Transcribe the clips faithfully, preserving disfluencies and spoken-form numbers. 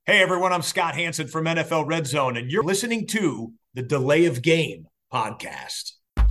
Hey everyone, I'm Scott Hansen from N F L Red Zone, and you're listening to the Delay of Game podcast.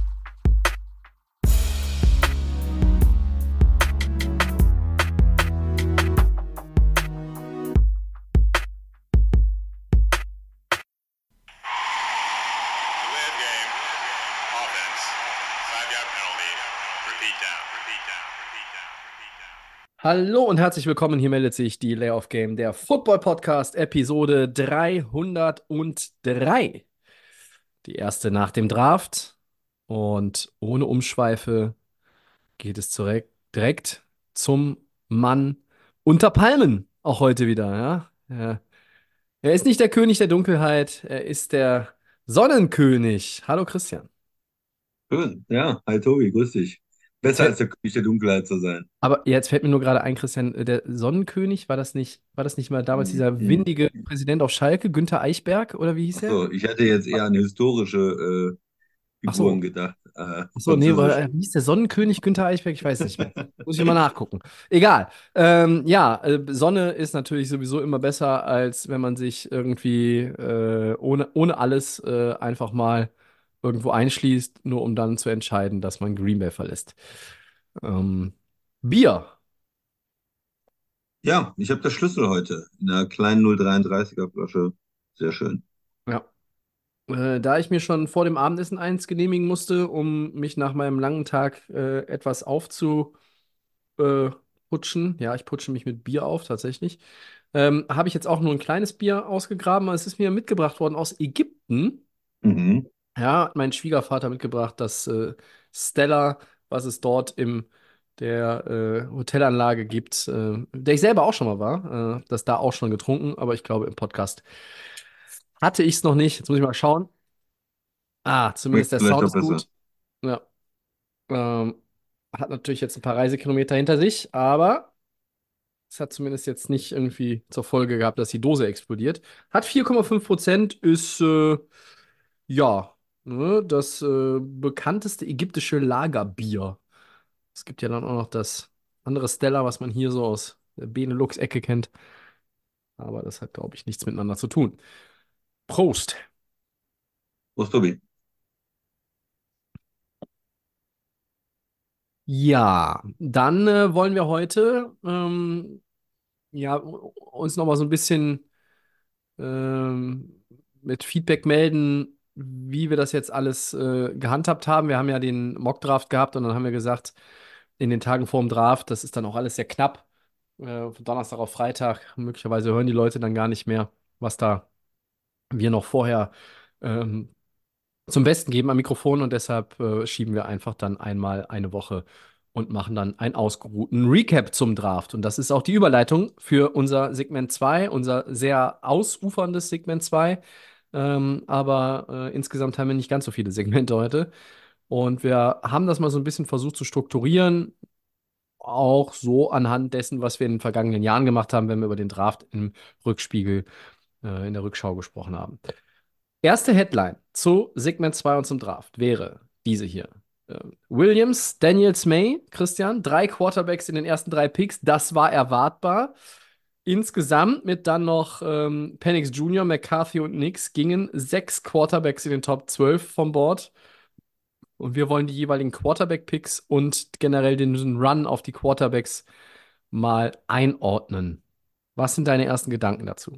Hallo und herzlich willkommen. Hier meldet sich die Delay of Game, der Football Podcast, Episode dreihundertdrei. Die erste nach dem Draft. Und ohne Umschweife geht es direkt, direkt zum Mann unter Palmen. Auch heute wieder. Ja? Ja. Er ist nicht der König der Dunkelheit, er ist der Sonnenkönig. Hallo Christian. Schön, ja. Hi Tobi, grüß dich. Jetzt Besser als fällt, der König der Dunkelheit zu sein. aber jetzt fällt mir nur gerade ein, Christian, äh, der Sonnenkönig, war das nicht, war das nicht mal damals Hm, dieser hm. windige Präsident auf Schalke, Günther Eichberg, oder wie hieß er? Achso, ich hätte jetzt eher an historische äh, Ach Figuren so. gedacht, äh, Ach so, nee, war, französisch. äh, wie hieß der Sonnenkönig Günther Eichberg? Ich weiß nicht mehr. Muss ich mal nachgucken. Egal. Ähm, ja, äh, Sonne ist natürlich sowieso immer besser, als wenn man sich irgendwie äh, ohne, ohne alles äh, einfach mal irgendwo einschließt, nur um dann zu entscheiden, dass man Green Bay verlässt. Ähm, Bier. Ja, ich habe das Schlüssel heute in einer kleinen null Komma dreiunddreißiger Flasche. Sehr schön. Ja. Äh, da ich mir schon vor dem Abendessen eins genehmigen musste, um mich nach meinem langen Tag äh, etwas aufzu äh, putschen. Ja, ich putsche mich mit Bier auf, tatsächlich. Ähm, habe ich jetzt auch nur ein kleines Bier ausgegraben. Es ist mir mitgebracht worden aus Ägypten. Mhm. Ja, hat mein Schwiegervater mitgebracht, das äh, Stella, was es dort in der äh, Hotelanlage gibt, äh, der ich selber auch schon mal war. Äh, das da auch schon getrunken, aber ich glaube, im Podcast hatte ich es noch nicht. Jetzt muss ich mal schauen. Ah, zumindest Schmeckt der vielleicht Sound auch ist besser. gut. Ja. Ähm, hat natürlich jetzt ein paar Reisekilometer hinter sich, aber es hat zumindest jetzt nicht irgendwie zur Folge gehabt, dass die Dose explodiert. Hat vier Komma fünf Prozent, ist äh, ja ne, das äh, bekannteste ägyptische Lagerbier. Es gibt ja dann auch noch das andere Stella, was man hier so aus der Benelux-Ecke kennt. Aber das hat, glaube ich, nichts miteinander zu tun. Prost! Prost, Tobi. Ja, dann äh, wollen wir heute ähm, ja, uns noch mal so ein bisschen ähm, mit Feedback melden, wie wir das jetzt alles äh, gehandhabt haben. Wir haben ja den Mockdraft gehabt und dann haben wir gesagt, in den Tagen vor dem Draft, das ist dann auch alles sehr knapp. Äh, von Donnerstag auf Freitag, möglicherweise hören die Leute dann gar nicht mehr, was da wir noch vorher ähm, zum Besten geben am Mikrofon und deshalb äh, schieben wir einfach dann einmal eine Woche und machen dann einen ausgeruhten Recap zum Draft. Und das ist auch die Überleitung für unser Segment zwei, unser sehr ausuferndes Segment zwei. Ähm, aber äh, insgesamt haben wir nicht ganz so viele Segmente heute. Und wir haben das mal so ein bisschen versucht zu strukturieren, auch so anhand dessen, was wir in den vergangenen Jahren gemacht haben, wenn wir über den Draft im Rückspiegel, äh, in der Rückschau gesprochen haben. Erste Headline zu Segment zwei und zum Draft wäre diese hier. Ähm, Williams, Daniels, May, Christian, drei Quarterbacks in den ersten drei Picks, das war erwartbar. Insgesamt mit dann noch ähm, Penix Junior, McCarthy und Nix gingen sechs Quarterbacks in den Top zwölf vom Board. Und wir wollen die jeweiligen Quarterback-Picks und generell den Run auf die Quarterbacks mal einordnen. Was sind deine ersten Gedanken dazu?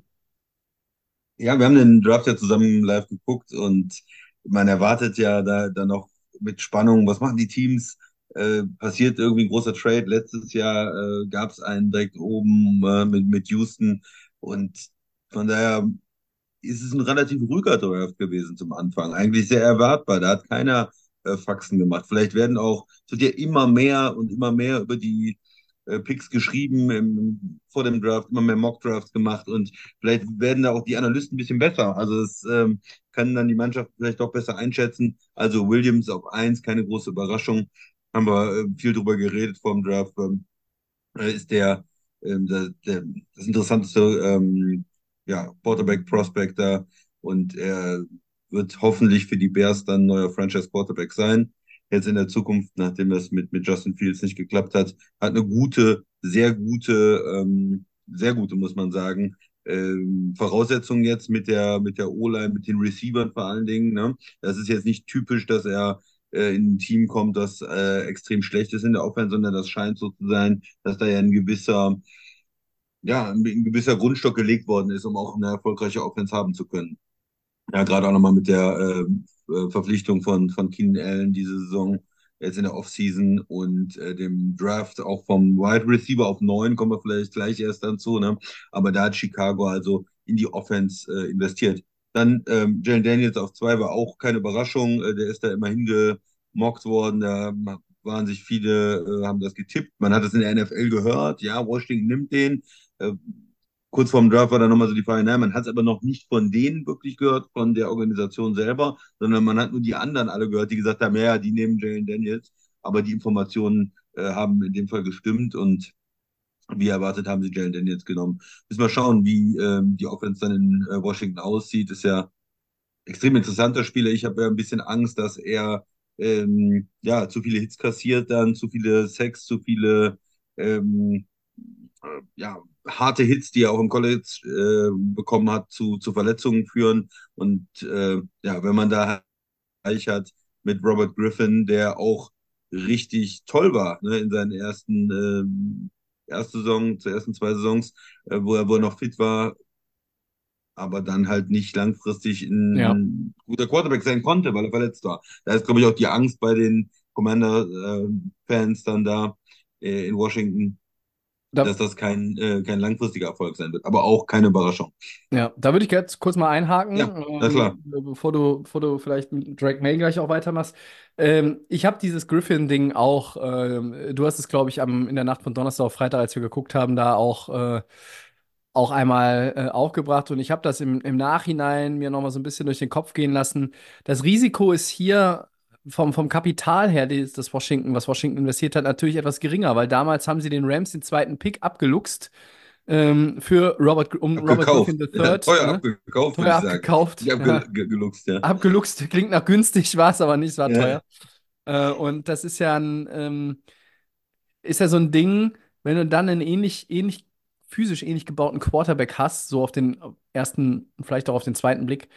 Ja, wir haben den Draft ja zusammen live geguckt und man erwartet ja da, da noch mit Spannung, was machen die Teams? Äh, passiert irgendwie ein großer Trade? Letztes Jahr äh, gab es einen direkt oben äh, mit, mit Houston und von daher ist es ein relativ ruhiger Draft gewesen zum Anfang. Eigentlich sehr erwartbar. Da hat keiner äh, Faxen gemacht. Vielleicht werden auch, es wird ja immer mehr und immer mehr über die äh, Picks geschrieben im, vor dem Draft, immer mehr Mock-Drafts gemacht und vielleicht werden da auch die Analysten ein bisschen besser. Also es ähm, kann dann die Mannschaft vielleicht auch besser einschätzen. Also Williams auf eins, keine große Überraschung. Haben wir äh, viel drüber geredet vor dem Draft. Ähm, äh, ist der, ähm, der, der das interessanteste ähm, ja, Quarterback Prospector und er wird hoffentlich für die Bears dann neuer Franchise Quarterback sein. Jetzt in der Zukunft, nachdem das mit, mit Justin Fields nicht geklappt hat, hat eine gute, sehr gute, ähm, sehr gute, muss man sagen, ähm, Voraussetzungen jetzt mit der, mit der O-Line, mit den Receivern vor allen Dingen. Ne? Das ist jetzt nicht typisch, dass er äh, in ein Team kommt, das äh, extrem schlecht ist in der Offense, sondern das scheint so zu sein, dass da ja ein gewisser, ja, ein, ein gewisser Grundstock gelegt worden ist, um auch eine erfolgreiche Offense haben zu können. Ja, gerade auch nochmal mit der äh, äh, Verpflichtung von, von Keenan Allen diese Saison, jetzt in der Offseason und äh, dem Draft auch vom Wide Receiver auf neun, kommen wir vielleicht gleich erst dann zu, ne? Aber da hat Chicago also in die Offense äh, investiert. Dann ähm, Jalen Daniels auf zwei war auch keine Überraschung, äh, der ist da immerhin gemockt worden, da waren sich viele, äh, haben das getippt, man hat es in der N F L gehört, ja, Washington nimmt den, äh, kurz vorm Draft war dann nochmal so die Frage, naja, man hat es aber noch nicht von denen wirklich gehört, von der Organisation selber, sondern man hat nur die anderen alle gehört, die gesagt haben, ja, die nehmen Jalen Daniels, aber die Informationen äh, haben in dem Fall gestimmt und wie erwartet haben sie Jalen Daniels genommen. Müssen wir schauen, wie ähm, die Offense dann in äh, Washington aussieht. Ist ja extrem interessanter Spieler. Ich habe ja ein bisschen Angst, dass er ähm, ja zu viele Hits kassiert, dann zu viele Sacks, zu viele ähm, äh, ja, harte Hits, die er auch im College äh, bekommen hat, zu, zu Verletzungen führen. Und äh, ja, wenn man da Vergleich hat mit Robert Griffin, der auch richtig toll war, ne, in seinen ersten ähm, erste Saison, zur ersten zwei Saisons, äh, wo er, wo er noch fit war, aber dann halt nicht langfristig Ja. ein guter Quarterback sein konnte, weil er verletzt war. Da ist, glaube ich, auch die Angst bei den Commander-Fans dann da äh, in Washington, Da, dass das kein, äh, kein langfristiger Erfolg sein wird. Aber auch keine Überraschung. ja, da würde ich jetzt kurz mal einhaken, Ja, na klar. ähm, bevor du, bevor du vielleicht mit Drake May gleich auch weitermachst. Ähm, ich habe dieses Griffin-Ding auch, ähm, du hast es, glaube ich, am, in der Nacht von Donnerstag auf Freitag, als wir geguckt haben, da auch, äh, auch einmal äh, aufgebracht und ich habe das im, im Nachhinein mir nochmal so ein bisschen durch den Kopf gehen lassen. Das Risiko ist hier vom, vom Kapital her, das, das Washington, was Washington investiert hat, natürlich etwas geringer, weil damals haben sie den Rams den zweiten Pick abgeluchst ähm, für Robert, Gr- um Robert Abgekauft. Griffin der Ja, Third, teuer ne? abgekauft, würde Teuer ich sagen. abgekauft, Nicht ja. abgeluchst, ja. Abgeluchst klingt nach günstig, war es aber nicht, es war Ja, teuer. Äh, und das ist ja ein, ähm, ist ja so ein Ding, wenn du dann einen ähnlich, ähnlich, physisch ähnlich gebauten Quarterback hast, so auf den ersten, vielleicht auch auf den zweiten Blick,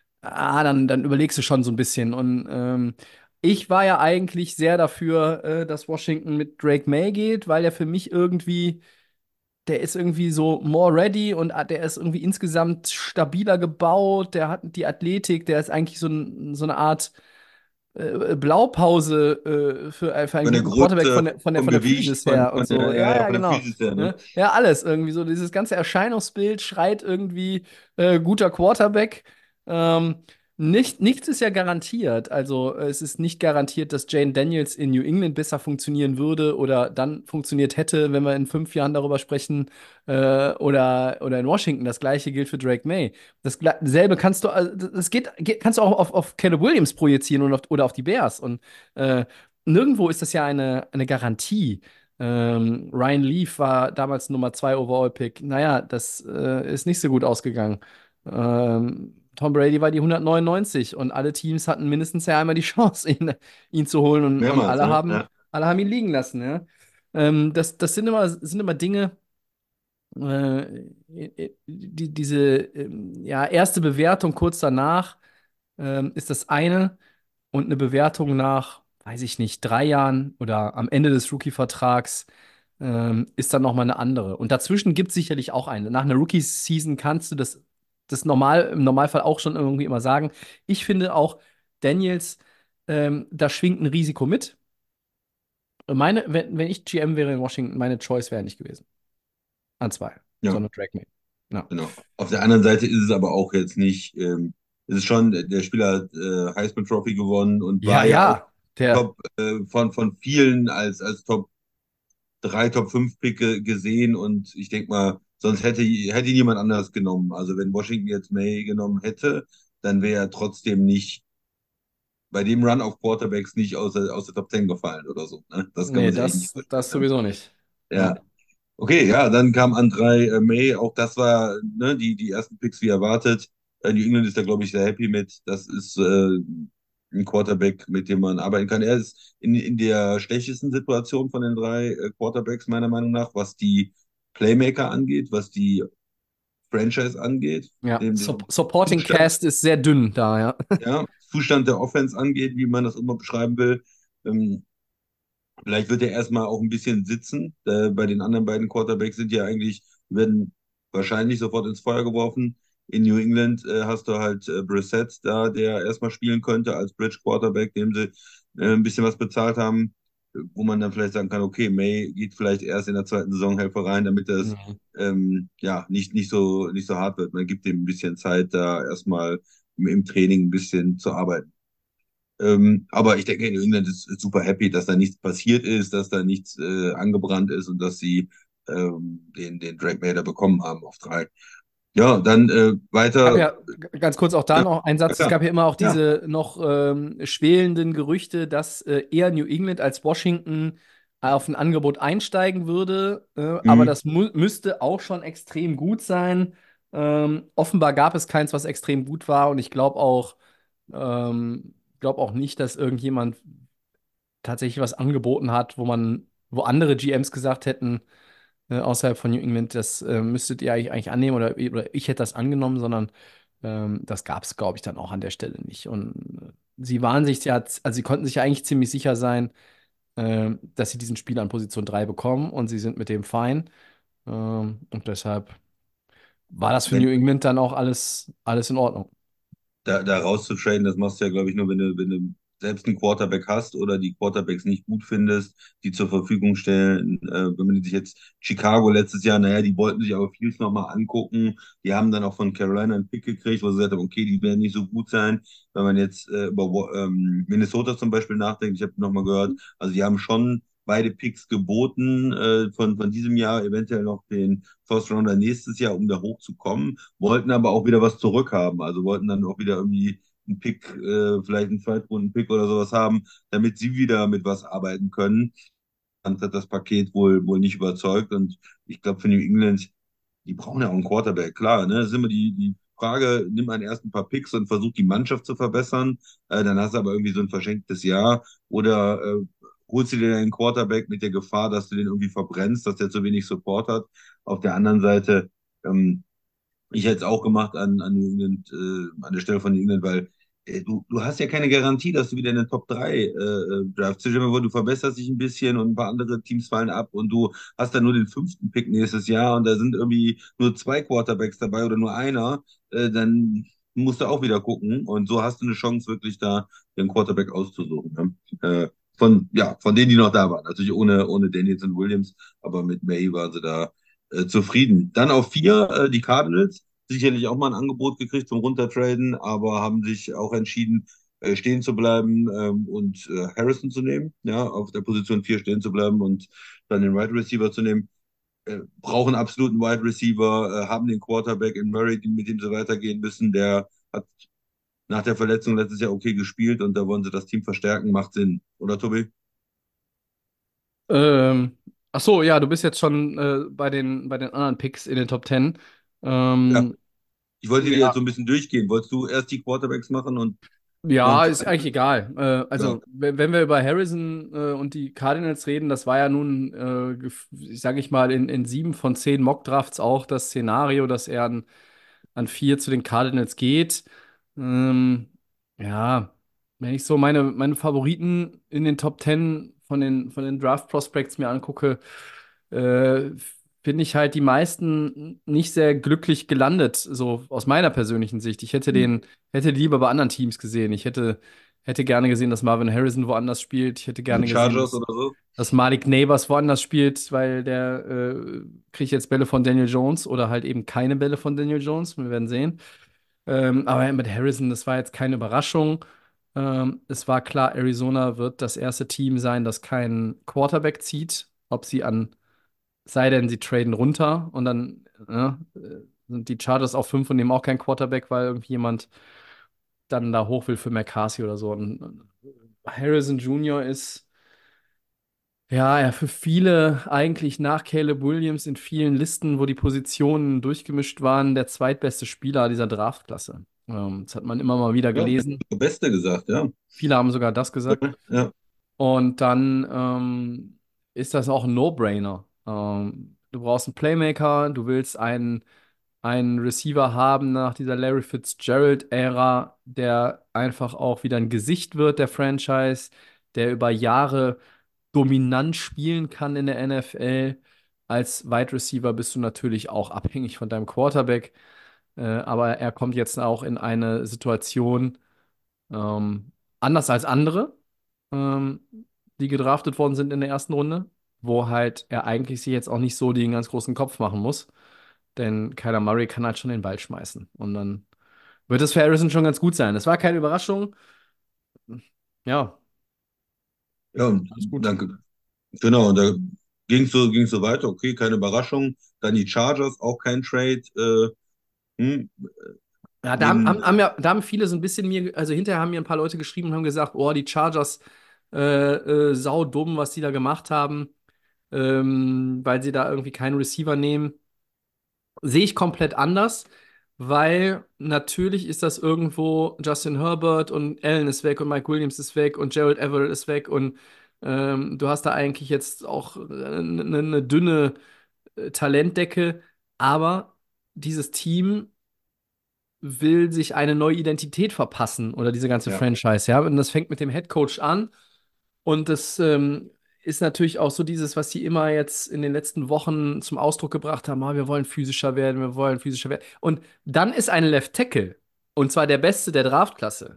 ah, dann, dann überlegst du schon so ein bisschen. Und ähm, ich war ja eigentlich sehr dafür, äh, dass Washington mit Drake May geht, weil er für mich irgendwie, der ist irgendwie so more ready und ah, der ist irgendwie insgesamt stabiler gebaut, der hat die Athletik, der ist eigentlich so, ein, so eine Art äh, Blaupause äh, für, äh, für einen von der guten Quarterback von Größe, der, von der, vom von der Gewicht, Physis von, her von und so. der, ja, Ja, ja, ja, von der genau. Physis her, ne? Ne? Ja, alles irgendwie so. Dieses ganze Erscheinungsbild schreit irgendwie äh, guter Quarterback. Ähm, nicht, nichts ist ja garantiert. Also äh, es ist nicht garantiert, dass Jane Daniels in New England besser funktionieren würde oder dann funktioniert hätte, wenn wir in fünf Jahren darüber sprechen, äh, oder, oder in Washington. Das gleiche gilt für Drake May. Das gle- selbe kannst du, also, das geht, geht, kannst du auch auf, auf Caleb Williams projizieren und auf, oder auf die Bears. Und äh, nirgendwo ist das ja eine, eine Garantie. Ähm, Ryan Leaf war damals Nummer zwei Overall-Pick. Naja, das äh, ist nicht so gut ausgegangen. Ähm, Tom Brady war die hundertneunundneunzig und alle Teams hatten mindestens ja einmal die Chance, ihn, ihn zu holen und, und Mehrmals, alle ne? haben, Ja. alle haben ihn liegen lassen. Ja? Ähm, das, das sind immer, sind immer Dinge, äh, die, diese ähm, ja, erste Bewertung kurz danach ähm, ist das eine und eine Bewertung nach, weiß ich nicht, drei Jahren oder am Ende des Rookie-Vertrags ähm, ist dann nochmal eine andere. Und dazwischen gibt es sicherlich auch eine. Nach einer Rookie-Season kannst du das, das normal, im Normalfall auch schon irgendwie immer sagen. Ich finde auch, Daniels, ähm, da schwingt ein Risiko mit. Meine, wenn, wenn ich G M wäre in Washington, meine Choice wäre nicht gewesen. An zwei, Ja. sondern Drake May. Ja. Genau. Auf der anderen Seite ist es aber auch jetzt nicht, ähm, es ist schon, der Spieler hat äh, Heisman Trophy gewonnen und Ja, war ja auch ja, der, Top äh, von, von vielen als, als Top drei, Top fünf Pick ge- gesehen und ich denke mal, sonst hätte, hätte ihn jemand anders genommen. Also wenn Washington jetzt May genommen hätte, dann wäre er trotzdem nicht bei dem Run auf Quarterbacks nicht aus der, aus der Top zehn gefallen oder so. Ne? Das kann nee, man sich eigentlich nicht das, vorstellen. das Ne? sowieso nicht. Ja. Ja. Okay, ja, dann kam Andrei äh, May, auch das war ne, die, die ersten Picks wie erwartet. Äh, New England ist da, glaube ich, sehr happy mit. Das ist äh, ein Quarterback, mit dem man arbeiten kann. Er ist in, in der schlechtesten Situation von den drei äh, Quarterbacks, meiner Meinung nach, was die Playmaker angeht, was die Franchise angeht, Ja, dem, Sup dem Supporting Zustand, Cast ist sehr dünn da, ja. ja, Zustand der Offense angeht, wie man das immer beschreiben will. Ähm, Vielleicht wird er erstmal auch ein bisschen sitzen. Äh, bei den anderen beiden Quarterbacks sind ja eigentlich, werden wahrscheinlich sofort ins Feuer geworfen. In New England äh, hast du halt äh, Brissett da, der erstmal spielen könnte als Bridge Quarterback, dem sie äh, ein bisschen was bezahlt haben, äh, wo man dann vielleicht sagen kann, okay, May geht vielleicht erst in der zweiten Saisonhälfte rein, damit das Mhm. ähm, ja nicht, nicht so, nicht so hart wird. Man gibt ihm ein bisschen Zeit, da erstmal im, im Training ein bisschen zu arbeiten. Ähm, aber ich denke, New England ist, ist super happy, dass da nichts passiert ist, dass da nichts äh, angebrannt ist und dass sie ähm, den, den Drake May da bekommen haben auf drei. Ja, dann äh, Gab weiter. ja g- ganz kurz auch da Ja, noch ein ja, Satz. Es klar. gab ja immer auch Ja. diese noch ähm, schwelenden Gerüchte, dass äh, eher New England als Washington auf ein Angebot einsteigen würde. Äh, aber Mhm. das mu müsste auch schon extrem gut sein. Ähm, offenbar gab es keins, was extrem gut war. Und ich glaube auch, ähm, glaube auch nicht, dass irgendjemand tatsächlich was angeboten hat, wo man, wo andere G Ms gesagt hätten, äh, außerhalb von New England, das äh, müsstet ihr eigentlich, eigentlich annehmen oder, oder ich hätte das angenommen, sondern ähm, das gab es, glaube ich, dann auch an der Stelle nicht. Und äh, sie waren sich ja, also sie konnten sich ja eigentlich ziemlich sicher sein, äh, dass sie diesen Spieler an Position drei bekommen und sie sind mit dem fein. Ähm, und deshalb war das für New Wenn, England dann auch alles, alles in Ordnung. da, da rauszutraden, das machst du ja, glaube ich, nur, wenn du, wenn du selbst einen Quarterback hast oder die Quarterbacks nicht gut findest, die zur Verfügung stellen. Äh, wenn man sich jetzt Chicago letztes Jahr, naja, die wollten sich aber Fields nochmal angucken. Die haben dann auch von Carolina einen Pick gekriegt, wo sie gesagt haben, okay, die werden nicht so gut sein. Wenn man jetzt äh, über ähm, Minnesota zum Beispiel nachdenkt, ich habe nochmal gehört, also die haben schon beide Picks geboten, äh, von, von diesem Jahr, eventuell noch den First Rounder nächstes Jahr, um da hochzukommen, wollten aber auch wieder was zurückhaben. Also wollten dann auch wieder irgendwie einen Pick, äh, vielleicht einen Zweitrunden-Pick oder sowas haben, damit sie wieder mit was arbeiten können. Dann hat das Paket wohl, wohl nicht überzeugt. Und ich glaube, für New England, die brauchen ja auch einen Quarterback. Klar, ne? Das ist immer die, die Frage, nimm einen ersten paar Picks und versuch die Mannschaft zu verbessern. Äh, dann hast du aber irgendwie so ein verschenktes Jahr. Oder äh, holst du dir einen Quarterback mit der Gefahr, dass du den irgendwie verbrennst, dass der zu wenig Support hat. Auf der anderen Seite, ähm, ich hätte es auch gemacht an, an, New England, äh, an der Stelle von New England, weil äh, du, du hast ja keine Garantie, dass du wieder in den Top drei äh, äh, draftst. Stell dir mal vor, du verbesserst dich ein bisschen und ein paar andere Teams fallen ab und du hast dann nur den fünften Pick nächstes Jahr und da sind irgendwie nur zwei Quarterbacks dabei oder nur einer, äh, dann musst du auch wieder gucken und so hast du eine Chance, wirklich da den Quarterback auszusuchen. Ne? Äh, von, ja, von denen, die noch da waren. Natürlich ohne, ohne Daniels und Williams, aber mit May waren sie da äh, zufrieden. Dann auf vier, äh, die Cardinals, sicherlich auch mal ein Angebot gekriegt zum Runtertraden, aber haben sich auch entschieden, äh, stehen zu bleiben ähm, und äh, Harrison zu nehmen, ja, auf der Position vier stehen zu bleiben und dann den Wide Receiver zu nehmen. Äh, brauchen absoluten Wide Receiver, äh, haben den Quarterback in Murray, mit dem sie weitergehen müssen. Der hat nach der Verletzung letztes Jahr okay gespielt und da wollen sie das Team verstärken. Macht Sinn, oder Tobi? Ähm, ach so, ja, du bist jetzt schon äh, bei den, bei den anderen Picks in den Top Ten. Ja, Ähm, ich wollte die jetzt ja, so ein bisschen durchgehen. Wolltest du erst die Quarterbacks machen und noch einen ja, ist zweiten? eigentlich egal. Äh, Ja. also, wenn wenn wir über Harrison äh, und die Cardinals reden, das war ja nun, äh, gef- sag ich mal, in, in sieben von zehn Mockdrafts auch das Szenario, dass er an, an vier zu den Cardinals geht. Ähm, ja, wenn ich so meine, meine Favoriten in den Top Ten von den, von den Draft Prospects mir angucke, äh, finde ich halt die meisten nicht sehr glücklich gelandet, so aus meiner persönlichen Sicht. Ich hätte den, hätte die lieber bei anderen Teams gesehen. Ich hätte, hätte gerne gesehen, dass Marvin Harrison woanders spielt. Ich hätte Bei den gerne gesehen, Chargers dass, oder so? dass Malik Neighbors woanders spielt, weil der äh, kriegt jetzt Bälle von Daniel Jones oder halt eben keine Bälle von Daniel Jones. Wir werden sehen. Ähm, aber mit Harrison, das war jetzt keine Überraschung. Ähm, es war klar, Arizona wird das erste Team sein, das keinen Quarterback zieht. Ob sie an, sei denn, sie traden runter und dann ja, äh, sind die Chargers auf fünf und nehmen auch keinen Quarterback, weil irgendwie jemand dann da hoch will für McCarthy oder so. Und Harrison Junior ist ja, ja, für viele eigentlich nach Caleb Williams in vielen Listen, wo die Positionen durchgemischt waren, der zweitbeste Spieler dieser Draftklasse. Ähm, das hat man immer mal wieder Ja, der gelesen. Beste gesagt, ja. Viele haben sogar das gesagt. Ja, Und dann ähm, ist das auch ein No-Brainer. Ähm, du brauchst einen Playmaker, du willst einen einen Receiver haben nach dieser Larry Fitzgerald-Ära, der einfach auch wieder ein Gesicht wird der Franchise, der über Jahre dominant spielen kann in der N F L. Als Wide Receiver bist du natürlich auch abhängig von deinem Quarterback. Äh, aber er kommt jetzt auch in eine Situation, ähm, anders als andere, ähm, die gedraftet worden sind in der ersten Runde, wo halt er eigentlich sich jetzt auch nicht so den ganz großen Kopf machen muss. Denn Kyler Murray kann halt schon den Ball schmeißen. Und dann wird es für Harrison schon ganz gut sein. Es war keine Überraschung. Ja, Ja, und alles gut. danke. Genau, und da ging es so, ging's so weiter. Okay, keine Überraschung. Dann die Chargers, auch kein Trade. Äh, hm, Ja, da haben, nehmen, haben, haben ja, da haben viele so ein bisschen mir, also hinterher haben mir ein paar Leute geschrieben und haben gesagt, oh, die Chargers, äh, äh, sau dumm, was die da gemacht haben, ähm, weil sie da irgendwie keinen Receiver nehmen. Sehe ich komplett anders, weil natürlich ist das irgendwo Justin Herbert und Allen ist weg und Mike Williams ist weg und Gerald Everett ist weg und ähm, du hast da eigentlich jetzt auch eine, eine dünne äh, Talentdecke, aber dieses Team will sich eine neue Identität verpassen oder diese ganze ja, Franchise, ja. Und das fängt mit dem Head Coach an und das ähm, ist natürlich auch so dieses, was die immer jetzt in den letzten Wochen zum Ausdruck gebracht haben, ah, wir wollen physischer werden, wir wollen physischer werden. Und dann ist ein Left Tackle, und zwar der Beste der Draftklasse,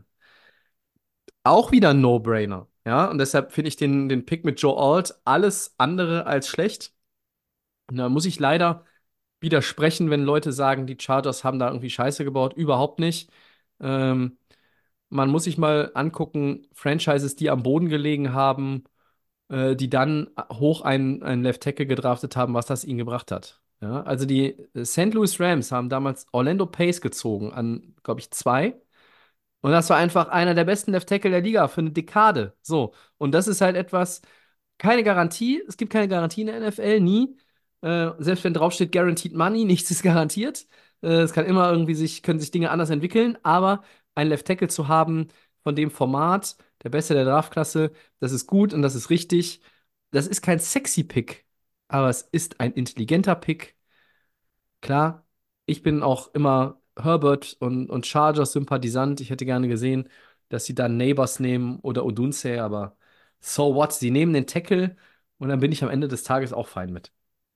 auch wieder ein No-Brainer, ja. Und deshalb finde ich den, den Pick mit Joe Alt alles andere als schlecht. Und da muss ich leider widersprechen, wenn Leute sagen, die Chargers haben da irgendwie Scheiße gebaut. Überhaupt nicht. Ähm, Man muss sich mal angucken, Franchises, die am Boden gelegen haben, äh, die dann hoch einen, einen Left Tackle gedraftet haben, was das ihnen gebracht hat. Ja, also die Saint Louis Rams haben damals Orlando Pace gezogen an, glaube ich, zwei. Und das war einfach einer der besten Left Tackle der Liga für eine Dekade. So. Und das ist halt etwas, keine Garantie. Es gibt keine Garantie in der N F L, nie. Äh, selbst wenn draufsteht Guaranteed Money, nichts ist garantiert. Äh, es kann immer irgendwie sich, können sich Dinge anders entwickeln, aber ein Left Tackle zu haben von dem Format, der Beste der Draftklasse, das ist gut und das ist richtig. Das ist kein sexy Pick, aber es ist ein intelligenter Pick. Klar, ich bin auch immer Herbert und, und Chargers-Sympathisant. Ich hätte gerne gesehen, dass sie dann Neighbors nehmen oder Odunze, aber so what? Sie nehmen den Tackle und dann bin ich am Ende des Tages auch fein mit.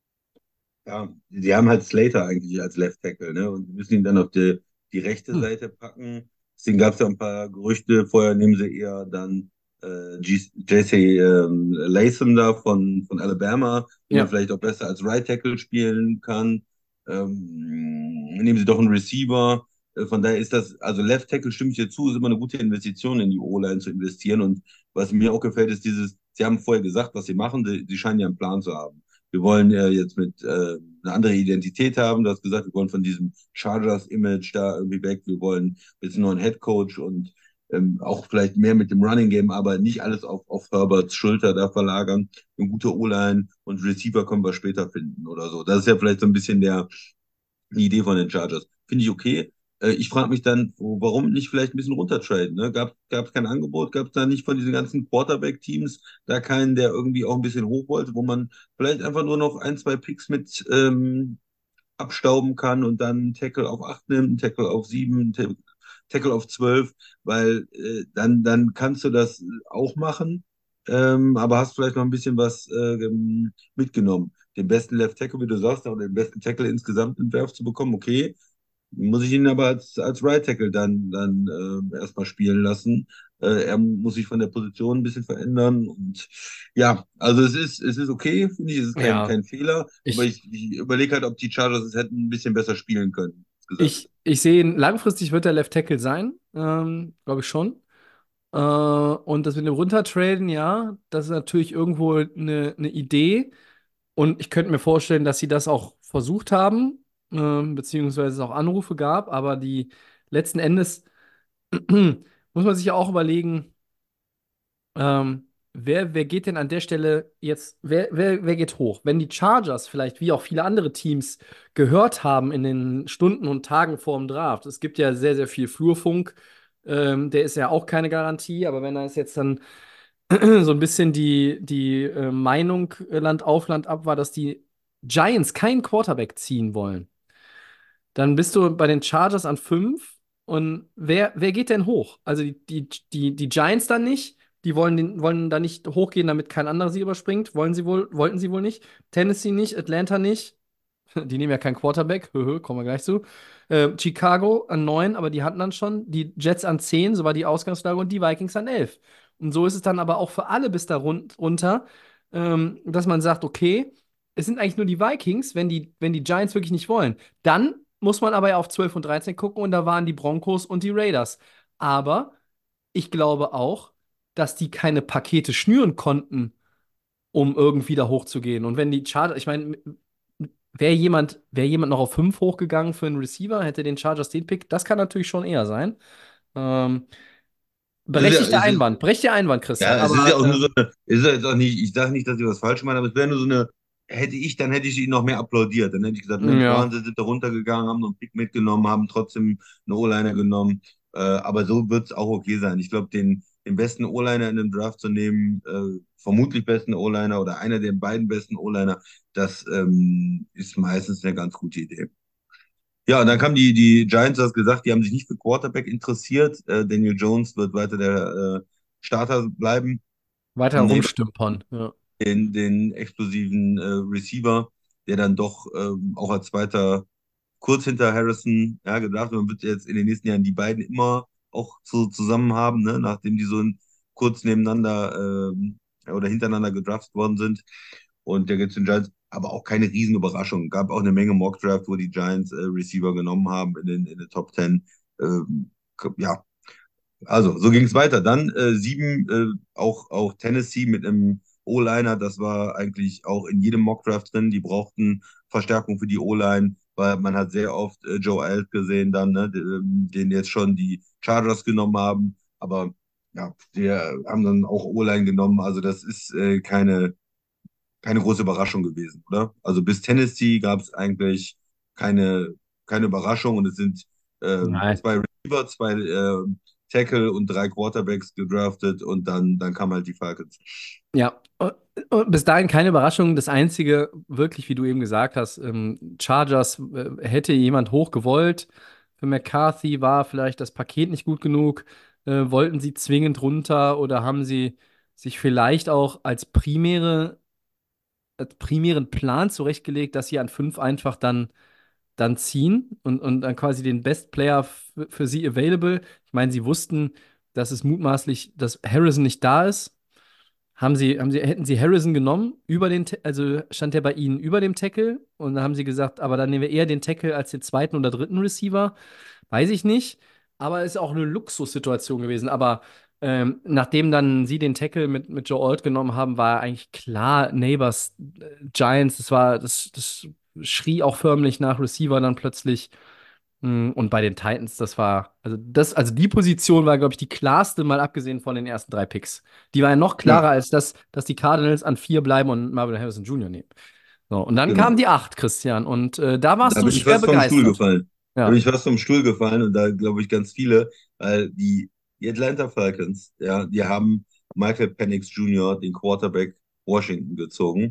ja, die haben halt Slater eigentlich als Left Tackle, ne? Und müssen ihn dann auf die, die rechte Hm. Seite packen. Deswegen gab es ja ein paar Gerüchte. Vorher nehmen sie eher dann äh, G- J C ähm, Latham da von, von Alabama, den man Ja, vielleicht auch besser als Right Tackle spielen kann. Ähm, nehmen sie doch einen Receiver. Äh, Von daher ist das, also Left Tackle stimme ich dir zu, ist immer eine gute Investition in die O-Line zu investieren. Und was mir auch gefällt, ist dieses, sie haben vorher gesagt, was sie machen, sie, sie scheinen ja einen Plan zu haben. Wir wollen ja jetzt mit äh, eine andere Identität haben. Du hast gesagt, wir wollen von diesem Chargers-Image da irgendwie weg. Wir wollen jetzt einen neuen Head Coach und ähm, auch vielleicht mehr mit dem Running Game, aber nicht alles auf, auf Herberts Schulter da verlagern. Eine gute O-Line und Receiver können wir später finden oder so. Das ist ja vielleicht so ein bisschen der, die Idee von den Chargers. Finde ich okay. Äh, ich frage mich dann, wo- warum nicht vielleicht ein bisschen runtertraden? Ne? Gab es kein Angebot? Gab es da nicht von diesen ganzen Quarterback-Teams da keinen, der irgendwie auch ein bisschen hoch wollte, wo man vielleicht einfach nur noch ein, zwei Picks mit ähm, abstauben kann und dann einen Tackle auf acht nimmt, einen Tackle auf sieben, einen Ta- Tackle auf zwölf, weil äh, dann, dann kannst du das auch machen, ähm, aber hast vielleicht noch ein bisschen was äh, ähm, mitgenommen. Den besten Left Tackle, wie du sagst, oder den besten Tackle insgesamt im Draft zu bekommen, okay. Muss ich ihn aber als, als Right Tackle dann, dann äh, erstmal spielen lassen. Äh, er muss sich von der Position ein bisschen verändern. Und ja, also es ist, es ist okay, finde ich, es ist kein, ja. kein Fehler. Aber Ich, ich, ich überlege halt, ob die Chargers es hätten ein bisschen besser spielen können, insgesamt. ich, ich sehe ihn, langfristig wird er Left Tackle sein, ähm, glaube ich schon. Äh, und das mit dem Runtertraden, ja, das ist natürlich irgendwo eine, eine Idee. Und ich könnte mir vorstellen, dass sie das auch versucht haben, ähm, beziehungsweise es auch Anrufe gab, aber die letzten Endes muss man sich ja auch überlegen, ähm, wer, wer geht denn an der Stelle jetzt, wer, wer, wer geht hoch? Wenn die Chargers vielleicht, wie auch viele andere Teams, gehört haben in den Stunden und Tagen vor dem Draft, es gibt ja sehr, sehr viel Flurfunk, ähm, der ist ja auch keine Garantie, aber wenn da ist jetzt dann so ein bisschen die, die äh, Meinung äh, Land auf, Land ab war, dass die Giants keinen Quarterback ziehen wollen, dann bist du bei den Chargers an fünf. Und wer, wer geht denn hoch? Also die, die, die, die Giants dann nicht. Die wollen, den, wollen da nicht hochgehen, damit kein anderer sie überspringt. Wollen sie wohl, wollten sie wohl nicht. Tennessee nicht, Atlanta nicht. Die nehmen ja keinen Quarterback. Höhö, kommen wir gleich zu. Äh, Chicago an neun, aber die hatten dann schon. Die Jets an zehn, so war die Ausgangslage. Und die Vikings an elf. Und so ist es dann aber auch für alle bis da run runter, ähm, dass man sagt, okay, es sind eigentlich nur die Vikings, wenn die, wenn die Giants wirklich nicht wollen. Dann muss man aber ja auf zwölf und dreizehn gucken und da waren die Broncos und die Raiders. Aber ich glaube auch, dass die keine Pakete schnüren konnten, um irgendwie da hochzugehen. Und wenn die Chargers, ich meine, wäre jemand, wär jemand noch auf fünf hochgegangen für einen Receiver, hätte den Chargers den Pick, das kann natürlich schon eher sein. Ähm, Es ist ja, berechtigter es ist, Einwand, berechtigter Einwand, Christian. ja, es ist Aber ja auch nur so ähm, eine, es ist ja jetzt auch nicht, ich sage nicht, dass ich was falsch meine, aber es wäre nur so eine, hätte ich, dann hätte ich ihn noch mehr applaudiert. Dann hätte ich gesagt, Mensch, ja, Wahnsinn, sind da runtergegangen, haben noch einen Pick mitgenommen, haben trotzdem einen O-Liner genommen. Äh, aber so wird es auch okay sein. Ich glaube, den, den besten O-Liner in dem Draft zu nehmen, äh, vermutlich besten O-Liner oder einer der beiden besten O-Liner, das ähm, ist meistens eine ganz gute Idee. Ja, und dann kamen die, die Giants, du hast gesagt, die haben sich nicht für Quarterback interessiert. Äh, Daniel Jones wird weiter der äh, Starter bleiben. weiter Nee, rumstümpern. Ja. den, den explosiven äh, Receiver, der dann doch ähm, auch als zweiter kurz hinter Harrison, ja, gedacht, man wird jetzt in den nächsten Jahren die beiden immer auch so zusammen haben, ne, nachdem die so kurz nebeneinander ähm, oder hintereinander gedraftet worden sind. Und der geht zu den Giants, aber auch keine Riesenüberraschung. Gab auch eine Menge Mock-Draft, wo die Giants äh, Receiver genommen haben in den, in den Top Ten. Ähm, ja, also, so ging es weiter. Dann äh, sieben, äh, auch, auch Tennessee mit einem O-Liner, das war eigentlich auch in jedem Mockdraft drin. Die brauchten Verstärkung für die O-Line, weil man hat sehr oft äh, Joe Alt gesehen dann, ne, den, den jetzt schon die Chargers genommen haben. Aber ja, die haben dann auch O-Line genommen. Also das ist äh, keine, keine große Überraschung gewesen, oder? Also bis Tennessee gab es eigentlich keine, keine Überraschung und es sind ähm, Nein. zwei Receiver, zwei äh, Tackle und drei Quarterbacks gedraftet und dann, dann kamen halt die Falcons. Ja, und und bis dahin keine Überraschung. Das Einzige, wirklich, wie du eben gesagt hast, ähm, Chargers äh, hätte jemand hoch gewollt. Für McCarthy war vielleicht das Paket nicht gut genug. Äh, wollten sie zwingend runter oder haben sie sich vielleicht auch als primäre, als primären Plan zurechtgelegt, dass sie an fünf einfach dann, dann ziehen und, und dann quasi den Best Player für sie available. Ich meine, sie wussten, dass es mutmaßlich, dass Harrison nicht da ist. Haben sie, haben sie, hätten sie Harrison genommen, über den, Ta- also stand der bei ihnen über dem Tackle und dann haben sie gesagt, aber dann nehmen wir eher den Tackle als den zweiten oder dritten Receiver. Weiß ich nicht. Aber es ist auch eine Luxussituation gewesen. Aber ähm, nachdem dann sie den Tackle mit, mit Joe Alt genommen haben, war eigentlich klar, Neighbors, äh, Giants, das war, das, das schrie auch förmlich nach Receiver dann plötzlich. Mm, Und bei den Titans, das war, also das, also die Position war, glaube ich, die klarste, mal abgesehen von den ersten drei Picks. Die war ja noch klarer Ja, als das, dass die Cardinals an vier bleiben und Marvin Harrison Junior nehmen. So, und dann kam genau. die acht, Christian, und äh, da warst Da du bin ich schwer fast vom Stuhl begeistert. gefallen. Da bin Ja. ich fast vom Stuhl gefallen und da glaube ich ganz viele, weil die, die Atlanta Falcons, ja, die haben Michael Penix Junior, den Quarterback Washington, gezogen.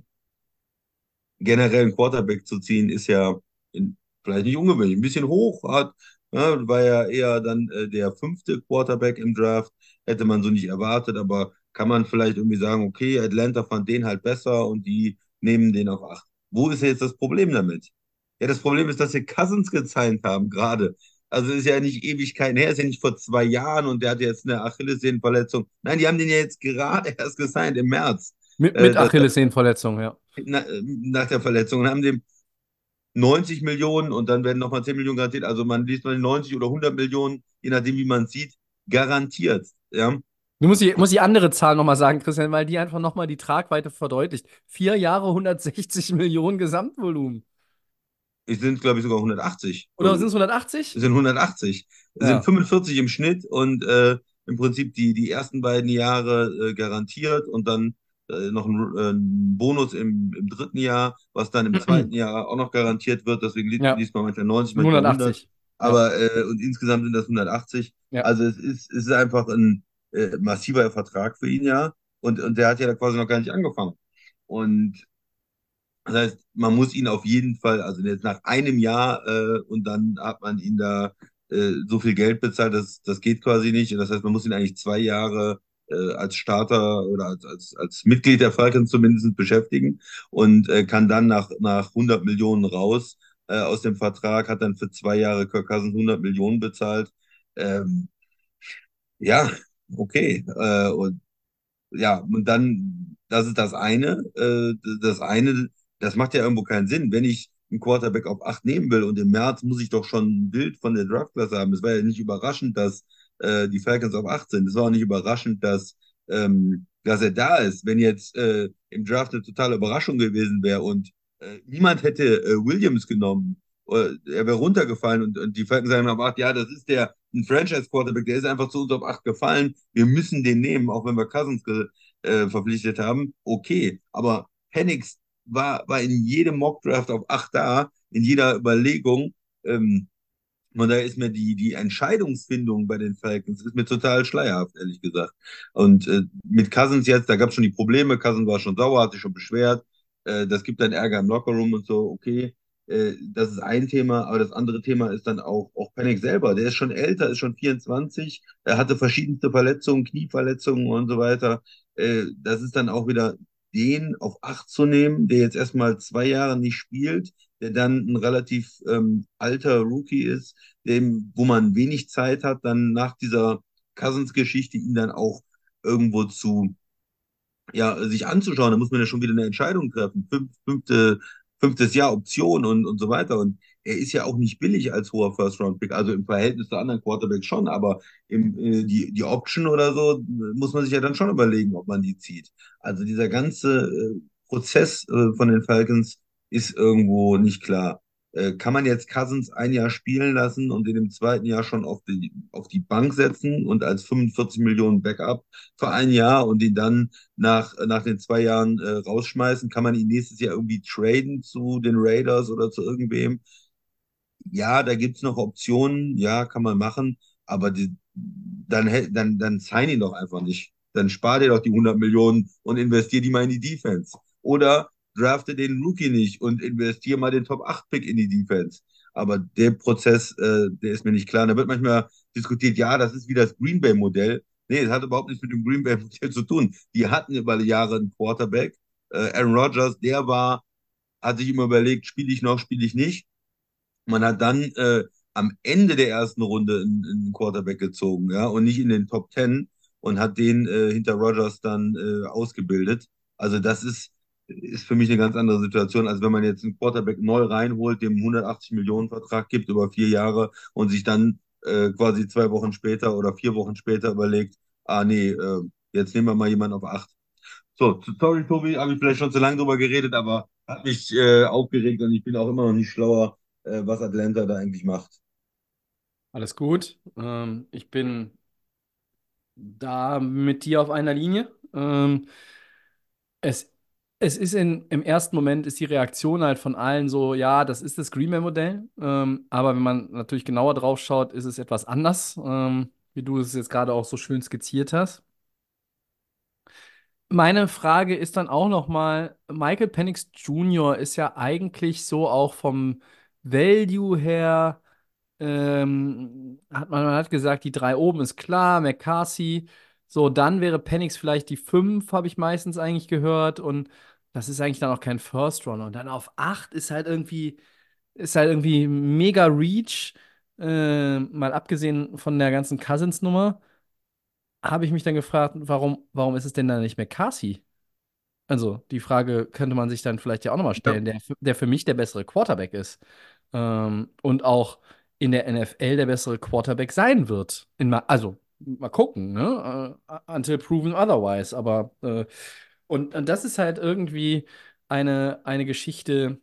Generell einen Quarterback zu ziehen, ist ja in, vielleicht nicht ungewöhnlich, ein bisschen hoch, hat, ja, war ja eher dann äh, der fünfte Quarterback im Draft, hätte man so nicht erwartet, aber kann man vielleicht irgendwie sagen, okay, Atlanta fand den halt besser und die nehmen den auf acht. Wo ist jetzt das Problem damit? Ja, das Problem ist, dass sie Cousins gezeigt haben, gerade. Also ist ja nicht Ewigkeiten her, ist ja nicht vor zwei Jahren und der hat jetzt eine Achillessehnenverletzung. Nein, die haben den ja jetzt gerade erst gesigned im März. Mit, Äh, mit das, Achillessehnenverletzung, ja. na, nach der Verletzung und haben dem neunzig Millionen und dann werden nochmal zehn Millionen garantiert. Also man liest mal neunzig oder hundert Millionen, je nachdem, wie man es sieht, garantiert. Ja, Du musst die, musst die andere Zahl nochmal sagen, Christian, weil die einfach nochmal die Tragweite verdeutlicht. Vier Jahre, hundertsechzig Millionen Gesamtvolumen. es sind, glaube ich, sogar hundertachtzig. Oder sind So, es hundertachtzig? es sind hundertachtzig. Es sind Ja. fünfundvierzig im Schnitt und äh, im Prinzip die, die ersten beiden Jahre äh, garantiert und dann äh, noch ein, äh, ein Bonus im, im dritten Jahr, was dann im zweiten Jahr auch noch garantiert wird. Deswegen li Ja, liest man manchmal neunzig, sind manchmal hundert. hundertachtzig. Ja, Aber äh, und insgesamt sind das hundertachtzig. ja. Also es ist, es ist einfach ein äh, massiver Vertrag für ihn, ja. Und, und der hat ja quasi noch gar nicht angefangen. Und Das heißt, man muss ihn auf jeden Fall, also jetzt nach einem Jahr äh, und dann hat man ihn da äh, so viel Geld bezahlt, das, das geht quasi nicht. Und das heißt, man muss ihn eigentlich zwei Jahre äh, als Starter oder als, als, als Mitglied der Falcons zumindest beschäftigen und äh, kann dann nach, nach hundert Millionen raus äh, aus dem Vertrag, hat dann für zwei Jahre Kirk Cousins hundert Millionen bezahlt. Ähm, ja, okay. Äh, und ja, und dann, das ist das eine. Äh, das eine, das macht ja irgendwo keinen Sinn. Wenn ich einen Quarterback auf acht nehmen will und im März muss ich doch schon ein Bild von der Draftklasse haben. Es war ja nicht überraschend, dass äh, die Falcons auf acht sind. Es war auch nicht überraschend, dass, ähm, dass er da ist. Wenn jetzt äh, im Draft eine totale Überraschung gewesen wäre und äh, niemand hätte äh, Williams genommen, oder er wäre runtergefallen und, und die Falcons sagen auf acht, ja, das ist der ein Franchise-Quarterback, der ist einfach zu uns auf acht gefallen. Wir müssen den nehmen, auch wenn wir Cousins ge, äh, verpflichtet haben. Okay, aber Penix war, war in jedem Mock-Draft auf acht da, in jeder Überlegung. Ähm, und da ist mir die, die Entscheidungsfindung bei den Falcons ist mir total schleierhaft, ehrlich gesagt. Und äh, mit Cousins jetzt, da gab es schon die Probleme. Cousins war schon sauer, hat sich schon beschwert. Äh, das gibt dann Ärger im Lockerroom und so. Okay, äh, das ist ein Thema. Aber das andere Thema ist dann auch, auch Penix selber. Der ist schon älter, ist schon vierundzwanzig. Er hatte verschiedenste Verletzungen, Knieverletzungen und so weiter. Äh, das ist dann auch wieder den auf acht zu nehmen, der jetzt erstmal zwei Jahre nicht spielt, der dann ein relativ ähm, alter Rookie ist, dem, wo man wenig Zeit hat, dann nach dieser Cousins-Geschichte ihn dann auch irgendwo zu, ja, sich anzuschauen. Da muss man ja schon wieder eine Entscheidung treffen. Fünf, fünfte, fünftes Jahr Option und, und so weiter. Und er ist ja auch nicht billig als hoher First-Round-Pick, also im Verhältnis zu anderen Quarterbacks schon, aber im, äh, die, die Option oder so äh, muss man sich ja dann schon überlegen, ob man die zieht. Also dieser ganze äh, Prozess äh, von den Falcons ist irgendwo nicht klar. Äh, kann man jetzt Cousins ein Jahr spielen lassen und den im zweiten Jahr schon auf die, auf die Bank setzen und als fünfundvierzig Millionen Backup für ein Jahr und ihn dann nach, nach den zwei Jahren äh, rausschmeißen? Kann man ihn nächstes Jahr irgendwie traden zu den Raiders oder zu irgendwem? Ja, da gibt's noch Optionen, ja, kann man machen, aber die, dann, hä- dann, dann sign ihn doch einfach nicht. Dann spar dir doch die hundert Millionen und investier die mal in die Defense. Oder drafte den Rookie nicht und investier mal den Top acht Pick in die Defense. Aber der Prozess, äh, der ist mir nicht klar. Da wird manchmal diskutiert, ja, das ist wie das Green Bay-Modell. Nee, es hat überhaupt nichts mit dem Green Bay-Modell zu tun. Die hatten über die Jahre einen Quarterback. Äh, Aaron Rodgers, der war, hat sich immer überlegt, spiele ich noch, spiele ich nicht. Man hat dann äh, am Ende der ersten Runde einen, einen Quarterback gezogen, ja, und nicht in den Top Ten und hat den äh, hinter Rodgers dann äh, ausgebildet. Also das ist, ist für mich eine ganz andere Situation, als wenn man jetzt einen Quarterback neu reinholt, dem hundertachtzig Millionen Vertrag gibt über vier Jahre und sich dann äh, quasi zwei Wochen später oder vier Wochen später überlegt, ah nee, äh, jetzt nehmen wir mal jemanden auf acht. So, sorry, Tobi, habe ich vielleicht schon zu lange drüber geredet, aber hat mich äh, aufgeregt und ich bin auch immer noch nicht schlauer, äh, was Atlanta da eigentlich macht. Alles gut. Ähm, ich bin da mit dir auf einer Linie. Ähm, es, es ist in, im ersten Moment ist die Reaktion halt von allen so, ja, das ist das Green Bay-Modell. Ähm, aber wenn man natürlich genauer drauf schaut, ist es etwas anders, ähm, wie du es jetzt gerade auch so schön skizziert hast. Meine Frage ist dann auch noch mal, Michael Penix Junior ist ja eigentlich so auch vom Value her, ähm, hat man, man hat gesagt, die drei oben ist klar, McCarthy, so, dann wäre Penix vielleicht die fünf, habe ich meistens eigentlich gehört, und das ist eigentlich dann auch kein First Runner. Und dann auf acht ist halt irgendwie, ist halt irgendwie mega Reach, äh, mal abgesehen von der ganzen Cousins-Nummer, habe ich mich dann gefragt, warum, warum ist es denn dann nicht McCarthy? Also, die Frage könnte man sich dann vielleicht ja auch nochmal Ja, stellen, der, der für mich der bessere Quarterback ist. Ähm, und auch in der N F L der bessere Quarterback sein wird. In ma also, mal gucken, ne? Äh, until proven otherwise. Aber, äh, und, und das ist halt irgendwie eine, eine Geschichte,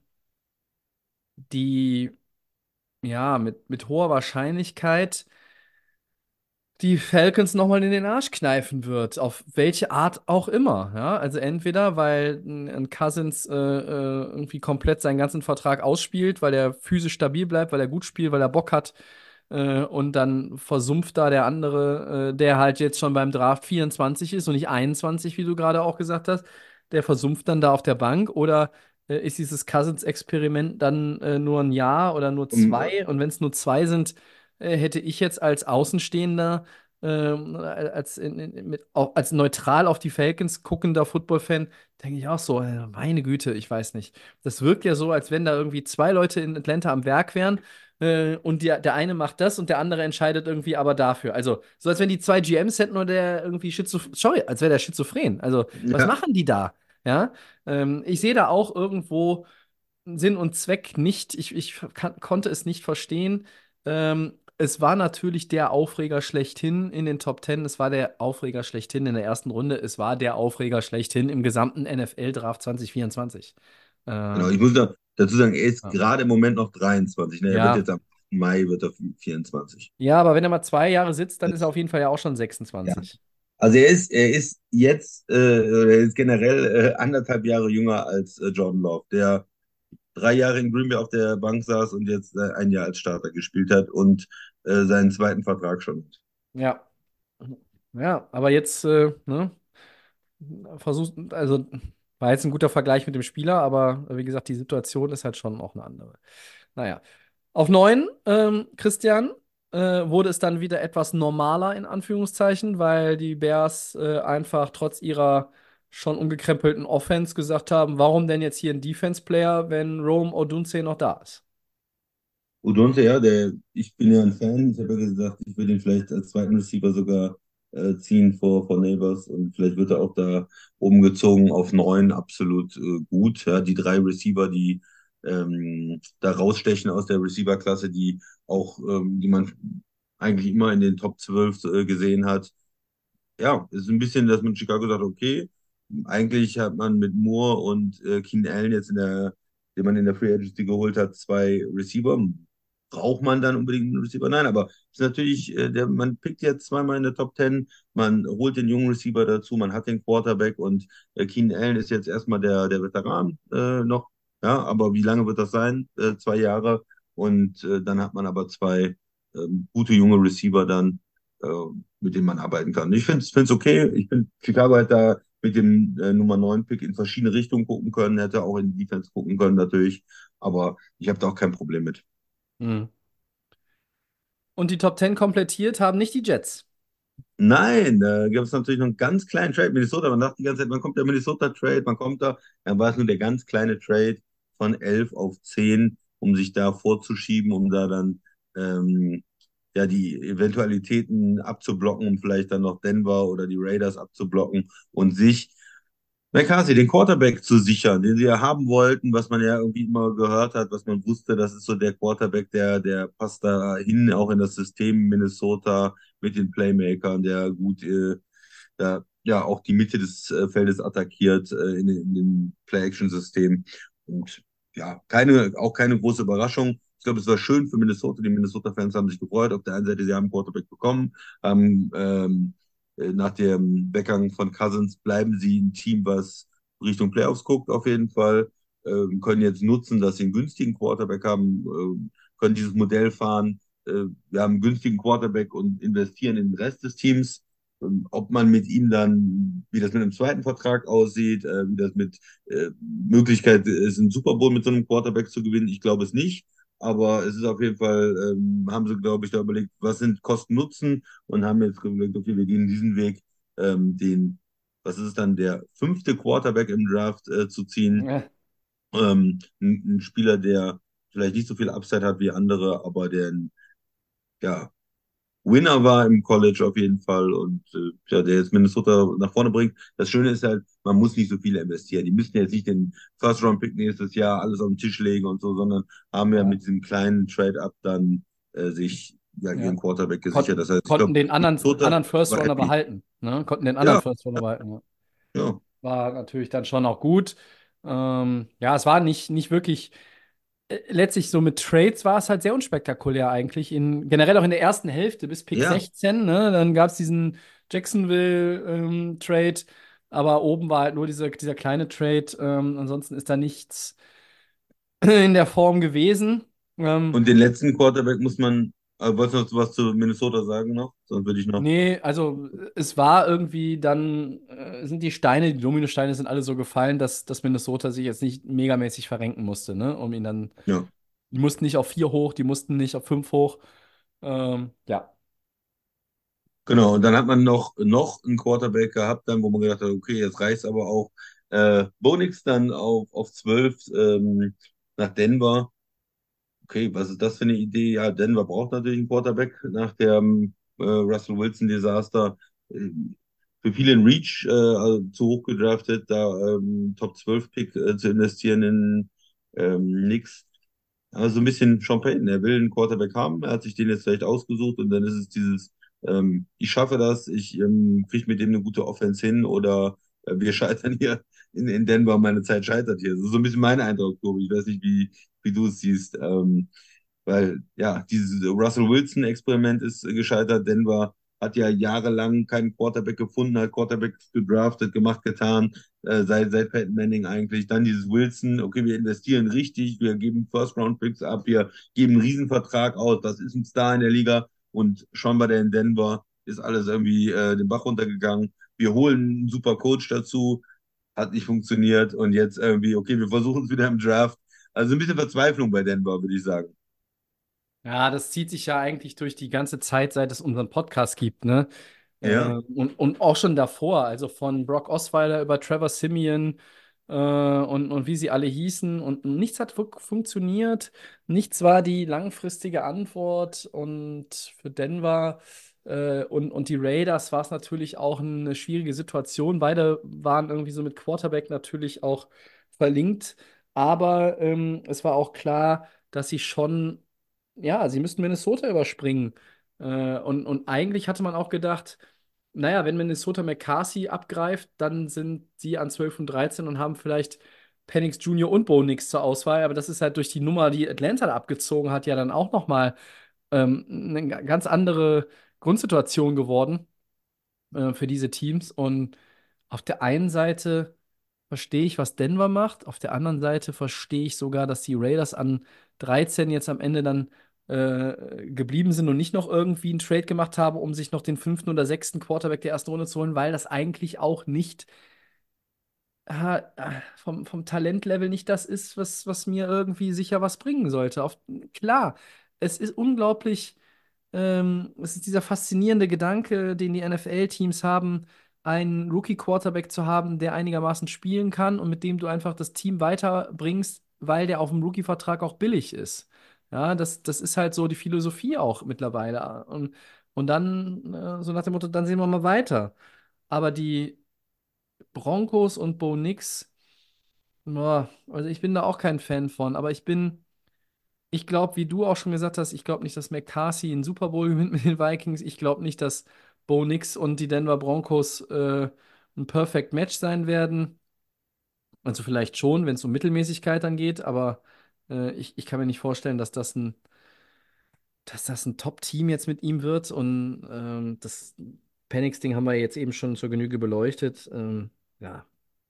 die, ja, mit, mit hoher Wahrscheinlichkeit die Falcons nochmal in den Arsch kneifen wird, auf welche Art auch immer. Ja? Also entweder, weil ein ein Cousins äh, äh, irgendwie komplett seinen ganzen Vertrag ausspielt, weil er physisch stabil bleibt, weil er gut spielt, weil er Bock hat, äh, und dann versumpft da der andere, äh, der halt jetzt schon beim Draft vierundzwanzig ist und nicht einundzwanzig, wie du gerade auch gesagt hast, der versumpft dann da auf der Bank. Oder äh, ist dieses Cousins-Experiment dann äh, nur ein Jahr oder nur Um, äh, zwei? Und wenn es nur zwei sind, äh, hätte ich jetzt als Außenstehender, ähm, als, in, in, mit, auch als neutral auf die Falcons guckender Football-Fan, denke ich auch so, äh, meine Güte, ich weiß nicht. Das wirkt ja so, als wenn da irgendwie zwei Leute in Atlanta am Werk wären. Äh, und die, der eine macht das und der andere entscheidet irgendwie aber dafür. Also, so als wenn die zwei G Ms hätten und der irgendwie schizophren. Sorry, als wäre der schizophren. Also, was ja, machen die da? Ja, ähm, ich sehe da auch irgendwo Sinn und Zweck nicht. Ich, ich kann, konnte es nicht verstehen. Ähm, es war natürlich der Aufreger schlechthin in den Top Ten. Es war der Aufreger schlechthin in der ersten Runde. Es war der Aufreger schlechthin im gesamten N F L-Draft zwanzig vierundzwanzig. genau. Ich Ähm, muss da dazu sagen, er ist ja. gerade im Moment noch dreiundzwanzig. Ne? Er wird Ja. jetzt am Mai wird er vierundzwanzig. Ja, aber wenn er mal zwei Jahre sitzt, dann ist er auf jeden Fall ja auch schon Ja. sechsundzwanzig. Also er ist, er ist jetzt, äh, oder er ist generell äh, anderthalb Jahre jünger als äh, Jordan Love, der drei Jahre in Green Bay auf der Bank saß und jetzt äh, ein Jahr als Starter gespielt hat und äh, seinen zweiten Vertrag schon hat. Ja. Ja, aber jetzt, äh, ne, versucht, also war jetzt ein guter Vergleich mit dem Spieler, aber wie gesagt, die Situation ist halt schon auch eine andere. Naja. Auf neun, ähm, Christian, äh, wurde es dann wieder etwas normaler in Anführungszeichen, weil die Bears äh, einfach trotz ihrer schon umgekrempelten Offense gesagt haben, warum denn jetzt hier ein Defense-Player, wenn Rome Odunze noch da ist? Udonte, ja, der, ich bin ja ein Fan. Ich habe ja gesagt, ich würde ihn vielleicht als zweiten Receiver sogar äh, ziehen vor, vor Neighbors und vielleicht wird er auch da umgezogen auf neun, absolut äh, gut. Ja, die drei Receiver, die ähm, da rausstechen aus der Receiver-Klasse, die auch, ähm, die man eigentlich immer in den Top zwölf äh, gesehen hat. Ja, es ist ein bisschen, dass man Chicago sagt, okay, eigentlich hat man mit Moore und äh, Keenan Allen jetzt in der, den man in der Free Agency geholt hat, zwei Receiver. Braucht man dann unbedingt einen Receiver? Nein, aber es ist natürlich, äh, der, man pickt jetzt zweimal in der Top Ten, man holt den jungen Receiver dazu, man hat den Quarterback und äh, Keenan Allen ist jetzt erstmal der, der Veteran äh, noch. Ja, aber wie lange wird das sein? Äh, zwei Jahre. Und äh, dann hat man aber zwei ähm, gute junge Receiver dann äh, mit denen man arbeiten kann. Ich finde es okay. Ich finde, Chicago hat da mit dem äh, Nummer neun Pick in verschiedene Richtungen gucken können, hätte auch in die Defense gucken können natürlich, aber ich habe da auch kein Problem mit. Hm. Und die Top Ten komplettiert haben nicht die Jets. Nein, da gibt es natürlich noch einen ganz kleinen Trade. Minnesota, man dachte die ganze Zeit, man kommt der Minnesota-Trade, man kommt da, dann war es nur der ganz kleine Trade von elf auf zehn, um sich da vorzuschieben, um da dann ähm, ja die Eventualitäten abzublocken, um vielleicht dann noch Denver oder die Raiders abzublocken und sich McCarthy, den Quarterback zu sichern, den sie ja haben wollten, was man ja irgendwie immer gehört hat, was man wusste, das ist so der Quarterback, der, der passt da hin, auch in das System Minnesota mit den Playmakern, der gut äh, da, ja auch die Mitte des äh, Feldes attackiert äh, in, in dem Play-Action-System. Und ja, keine, auch keine große Überraschung. Ich glaube, es war schön für Minnesota. Die Minnesota-Fans haben sich gefreut. Auf der einen Seite, sie haben einen Quarterback bekommen, haben ähm, äh, nach dem Weggang von Cousins bleiben sie ein Team, was Richtung Playoffs guckt, auf jeden Fall. Ähm, können jetzt nutzen, dass sie einen günstigen Quarterback haben, ähm, können dieses Modell fahren. Äh, wir haben einen günstigen Quarterback und investieren in den Rest des Teams. Ähm, ob man mit ihm dann, wie das mit einem zweiten Vertrag aussieht, äh, wie das mit äh, Möglichkeit ist, einen Super Bowl mit so einem Quarterback zu gewinnen, ich glaube es nicht. Aber es ist auf jeden Fall, ähm, haben sie, glaube ich, da überlegt, was sind Kosten-Nutzen und haben jetzt überlegt, okay, wir gehen diesen Weg, ähm, den, was ist es dann, der fünfte Quarterback im Draft äh, zu ziehen. Ja. Ähm, ein, ein Spieler, der vielleicht nicht so viel Upside hat wie andere, aber der ein, ja, Winner war im College auf jeden Fall und äh, ja, der jetzt Minnesota nach vorne bringt. Das Schöne ist halt, man muss nicht so viel investieren. Die müssen jetzt nicht den First-Round-Pick nächstes Jahr alles auf den Tisch legen und so, sondern haben ja Ja. mit diesem kleinen Trade-up dann äh, sich ja, Ja. ihren Quarterback gesichert. Kon Das heißt, ich konnten glaube, den anderen, Minnesota anderen First war Runner happy. behalten. Ne? Konnten den anderen Ja, First Runner behalten. Ja. ja. War natürlich dann schon auch gut. Ähm, ja, es war nicht, nicht wirklich. Äh, letztlich so mit Trades war es halt sehr unspektakulär eigentlich. In, generell auch in der ersten Hälfte bis Pick Ja, sechzehn. Ne? Dann gab es diesen Jacksonville-Trade. Aber oben war halt nur dieser, dieser kleine Trade. Ähm, ansonsten ist da nichts in der Form gewesen. Ähm, und den letzten Quarterback muss man Aber wolltest du noch was zu Minnesota sagen noch? Sonst würde ich noch. Nee, also es war irgendwie dann, äh, sind die Steine, die Dominosteine sind alle so gefallen, dass, dass Minnesota sich jetzt nicht megamäßig verrenken musste, ne? Um ihn dann, Ja. die mussten nicht auf vier hoch, die mussten nicht auf fünf hoch. Ähm, ja. Genau, und dann hat man noch, noch einen Quarterback gehabt, dann, wo man gedacht hat, okay, jetzt reicht's aber auch. Äh, Bo Nix dann auf, auf zwölf ähm, nach Denver. Okay, was ist das für eine Idee? Ja, Denver braucht natürlich einen Quarterback nach dem äh, Russell Wilson-Desaster. Äh, für viele ein Reach, äh, also zu hoch gedraftet, da ähm, Top zwölf Pick äh, zu investieren in ähm, nix. Also ein bisschen Sean Payton, er will einen Quarterback haben, er hat sich den jetzt vielleicht ausgesucht und dann ist es dieses, ähm, ich schaffe das, ich ähm, kriege mit dem eine gute Offense hin oder äh, wir scheitern hier in, in Denver, meine Zeit scheitert hier. Das ist so ein bisschen mein Eindruck, Tobi. Ich weiß nicht, wie, wie du es siehst. Ähm, weil ja, dieses Russell Wilson-Experiment ist äh, gescheitert. Denver hat ja jahrelang keinen Quarterback gefunden, hat Quarterbacks gedraftet, gemacht, getan, äh, seit, seit Peyton Manning eigentlich. Dann dieses Wilson, okay, wir investieren richtig, wir geben First-Round-Picks ab, wir geben einen Riesenvertrag aus, das ist ein Star in der Liga und schon bei der in Denver ist alles irgendwie äh, den Bach runtergegangen. Wir holen einen super Coach dazu, hat nicht funktioniert und jetzt irgendwie, okay, wir versuchen es wieder im Draft. Also ein bisschen Verzweiflung bei Denver, würde ich sagen. Ja, das zieht sich ja eigentlich durch die ganze Zeit, seit es unseren Podcast gibt, ne? Äh, Ja. und, und auch schon davor, also von Brock Osweiler über Trevor Siemian äh, und, und wie sie alle hießen. Und nichts hat fun- funktioniert. Nichts war die langfristige Antwort. Und für Denver äh, und, und die Raiders war es natürlich auch eine schwierige Situation. Beide waren irgendwie so mit Quarterback natürlich auch verlinkt. Aber ähm, es war auch klar, dass sie schon, ja, sie müssten Minnesota überspringen. Äh, und, und eigentlich hatte man auch gedacht, naja, wenn Minnesota McCarthy abgreift, dann sind sie an zwölf und dreizehn und haben vielleicht Penix Junior und Bo Nix zur Auswahl. Aber das ist halt durch die Nummer, die Atlanta da abgezogen hat, ja dann auch nochmal ähm, eine ga- ganz andere Grundsituation geworden äh, für diese Teams. Und auf der einen Seite verstehe ich, was Denver macht. Auf der anderen Seite verstehe ich sogar, dass die Raiders an dreizehn jetzt am Ende dann äh, geblieben sind und nicht noch irgendwie einen Trade gemacht haben, um sich noch den fünften oder sechsten Quarterback der ersten Runde zu holen, weil das eigentlich auch nicht äh, äh, vom, vom Talentlevel nicht das ist, was, was mir irgendwie sicher was bringen sollte. Auf, klar, es ist unglaublich, ähm, es ist dieser faszinierende Gedanke, den die N F L-Teams haben, einen Rookie-Quarterback zu haben, der einigermaßen spielen kann und mit dem du einfach das Team weiterbringst, weil der auf dem Rookie-Vertrag auch billig ist. Ja, das, das ist halt so die Philosophie auch mittlerweile. Und, und dann, äh, so nach dem Motto, dann sehen wir mal weiter. Aber die Broncos und Bo Nix, boah, also ich bin da auch kein Fan von, aber ich bin, ich glaube, wie du auch schon gesagt hast, ich glaube nicht, dass McCarthy einen Super Bowl gewinnt mit den Vikings. Ich glaube nicht, dass Bo Nix und die Denver Broncos äh, ein Perfect Match sein werden. Also vielleicht schon, wenn es um Mittelmäßigkeit dann geht, aber äh, ich, ich kann mir nicht vorstellen, dass das ein, dass das ein Top-Team jetzt mit ihm wird. Und ähm, das Penix-Ding haben wir jetzt eben schon zur Genüge beleuchtet. Ähm, ja,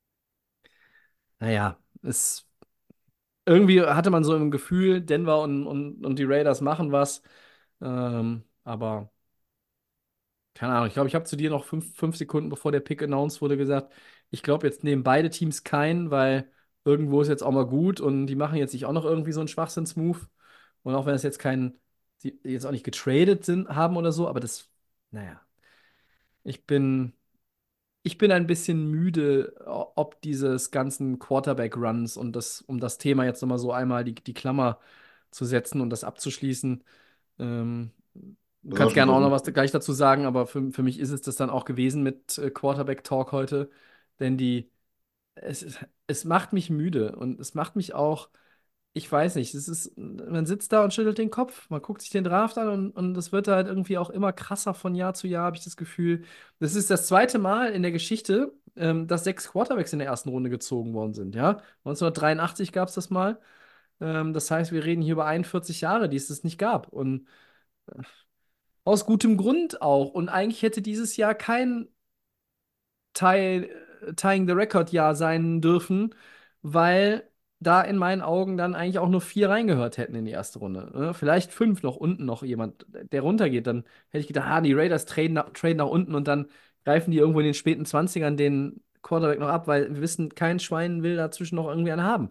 naja, es irgendwie hatte man so im Gefühl, Denver und, und, und die Raiders machen was. Ähm, aber keine Ahnung, ich glaube, ich habe zu dir noch fünf, fünf Sekunden, bevor der Pick announced wurde, gesagt, ich glaube, jetzt nehmen beide Teams keinen, weil irgendwo ist jetzt auch mal gut und die machen jetzt nicht auch noch irgendwie so einen Schwachsinns-Move. Und auch wenn es jetzt kein, die jetzt auch nicht getradet sind, haben oder so, aber das, naja, ich bin. Ich bin ein bisschen müde, o- ob dieses ganzen Quarterback-Runs und das, um das Thema jetzt nochmal so einmal die, die Klammer zu setzen und das abzuschließen. Ähm, du Das war kannst schon gerne auch noch vernünftig. was gleich dazu sagen, aber für, für mich ist es das dann auch gewesen mit äh, Quarterback-Talk heute. Denn die, es, ist- es macht mich müde und es macht mich auch, ich weiß nicht, es ist, man sitzt da und schüttelt den Kopf, man guckt sich den Draft an und, und es wird halt irgendwie auch immer krasser von Jahr zu Jahr, habe ich das Gefühl. Das ist das zweite Mal in der Geschichte, ähm, dass sechs Quarterbacks in der ersten Runde gezogen worden sind, ja. neunzehnhundertdreiundachtzig gab es das mal. Ähm, das heißt, wir reden hier über einundvierzig Jahre, die es das nicht gab. Und aus gutem Grund auch. Und eigentlich hätte dieses Jahr kein Tie, Tying the Record Jahr sein dürfen, weil da in meinen Augen dann eigentlich auch nur vier reingehört hätten in die erste Runde. Ne? Vielleicht fünf noch unten noch jemand, der runtergeht. Dann hätte ich gedacht, ah, die Raiders traden nach, traden nach unten und dann greifen die irgendwo in den späten Zwanzigern den Quarterback noch ab, weil wir wissen, kein Schwein will dazwischen noch irgendwie einen haben.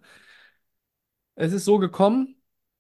Es ist so gekommen.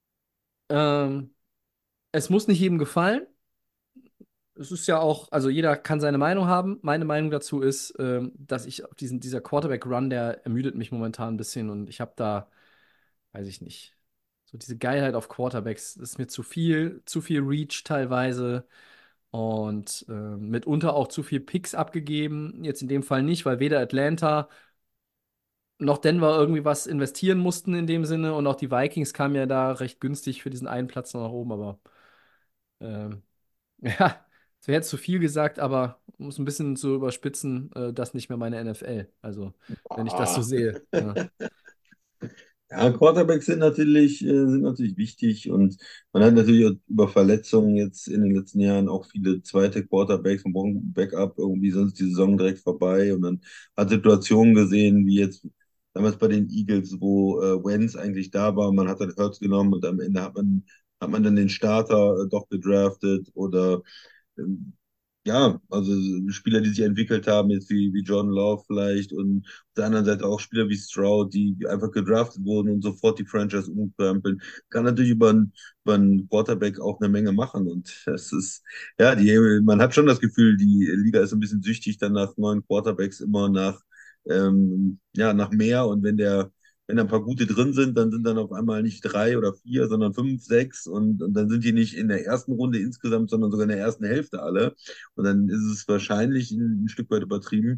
Ähm, Es muss nicht jedem gefallen. Es ist ja auch, also jeder kann seine Meinung haben. Meine Meinung dazu ist, ähm, dass ich auf diesen, dieser Quarterback-Run, der ermüdet mich momentan ein bisschen und ich habe da, weiß ich nicht, so diese Geilheit auf Quarterbacks, das ist mir zu viel, zu viel Reach teilweise und ähm, mitunter auch zu viel Picks abgegeben. Jetzt in dem Fall nicht, weil weder Atlanta noch Denver irgendwie was investieren mussten in dem Sinne und auch die Vikings kamen ja da recht günstig für diesen einen Platz noch nach oben, aber ähm, ja, das wäre jetzt zu viel gesagt, aber um es ein bisschen zu überspitzen, äh, das nicht mehr meine N F L. Also, wenn ich das so Ah. sehe. Ja. Ja, Quarterbacks sind natürlich, äh, sind natürlich wichtig und man hat natürlich auch über Verletzungen jetzt in den letzten Jahren auch viele zweite Quarterbacks und brauchen ein Backup, irgendwie sonst die Saison direkt vorbei und dann hat Situationen gesehen, wie jetzt damals bei den Eagles, wo äh, Wentz eigentlich da war, man hat dann Hurts genommen und am Ende hat man, hat man dann den Starter äh, doch gedraftet oder ähm, ja, also Spieler, die sich entwickelt haben, jetzt wie, wie Jordan Love vielleicht und auf der anderen Seite auch Spieler wie Stroud, die einfach gedraftet wurden und sofort die Franchise umkrempeln, kann natürlich über einen, über einen Quarterback auch eine Menge machen und das ist, ja, die, man hat schon das Gefühl, die Liga ist ein bisschen süchtig dann nach neuen Quarterbacks immer nach, ähm, ja, nach mehr und wenn der wenn da ein paar gute drin sind, dann sind dann auf einmal nicht drei oder vier, sondern fünf, sechs und, und dann sind die nicht in der ersten Runde insgesamt, sondern sogar in der ersten Hälfte alle. Und dann ist es wahrscheinlich ein, ein Stück weit übertrieben.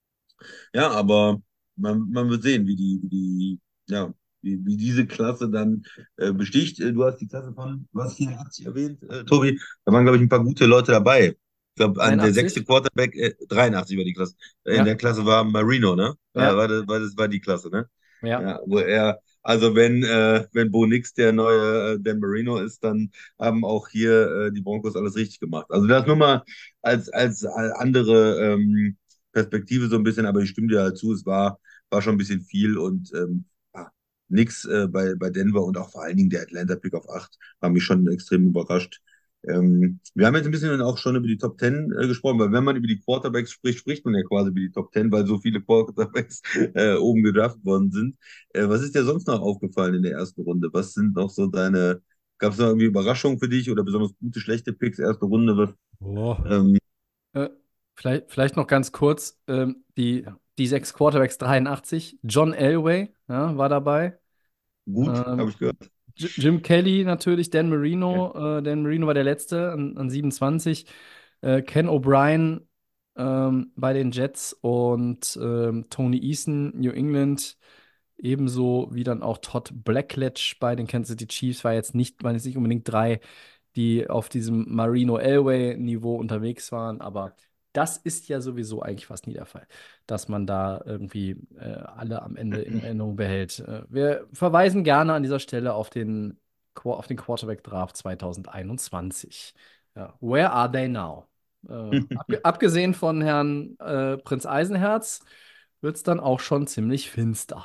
Ja, aber man, man wird sehen, wie die, wie die, ja, wie, wie diese Klasse dann äh, besticht. Äh, Du hast die Klasse von, du hast vierundachtzig erwähnt, äh, Tobi. Da waren, glaube ich, ein paar gute Leute dabei. Ich glaube, an der sechste dreiundachtzig? Quarterback, äh, dreiundachtzig war die Klasse. Äh, In der Ja, Klasse war Marino, ne? War, ja, war, das, war, das war die Klasse, ne? ja. Ja, wo er, also wenn, äh, wenn Bo Nix der neue äh, Dan Marino ist, dann haben auch hier äh, die Broncos alles richtig gemacht. Also das nur mal als, als andere ähm, Perspektive so ein bisschen, aber ich stimme dir halt zu, es war, war schon ein bisschen viel und ähm, ja, nix äh, bei, bei Denver und auch vor allen Dingen der Atlanta Pick auf acht haben mich schon extrem überrascht. Ähm, wir haben jetzt ein bisschen auch schon über die Top Ten äh, gesprochen, weil wenn man über die Quarterbacks spricht, spricht man ja quasi über die Top Ten, weil so viele Quarterbacks äh, oben gedraftet worden sind. Äh, was ist dir sonst noch aufgefallen in der ersten Runde? Was sind noch so deine, gab es noch irgendwie Überraschungen für dich oder besonders gute, schlechte Picks, erste Runde? Was, Oh. ähm, Äh, vielleicht, vielleicht noch ganz kurz, ähm, die, die sechs Quarterbacks dreiundachtzig. John Elway, ja, war dabei. gut, habe Ähm, ich gehört. J- Jim Kelly natürlich, Dan Ja. Marino. Äh, Dan Marino war der letzte an, an siebenundzwanzig. Äh, Ken O'Brien ähm, bei den Jets und ähm, Tony Eason, New England. Ebenso wie dann auch Todd Blackledge bei den Kansas City Chiefs. War jetzt nicht, waren jetzt nicht unbedingt drei, die auf diesem Marino Elway-Niveau unterwegs waren, aber das ist ja sowieso eigentlich fast nie der Fall, dass man da irgendwie äh, alle am Ende in Erinnerung behält. Äh, wir verweisen gerne an dieser Stelle auf den, Qua- auf den Quarterback-Draft zwanzig einundzwanzig. Ja, where are they now? Äh, abge abgesehen von Herrn äh, Prinz Eisenherz wird es dann auch schon ziemlich finster.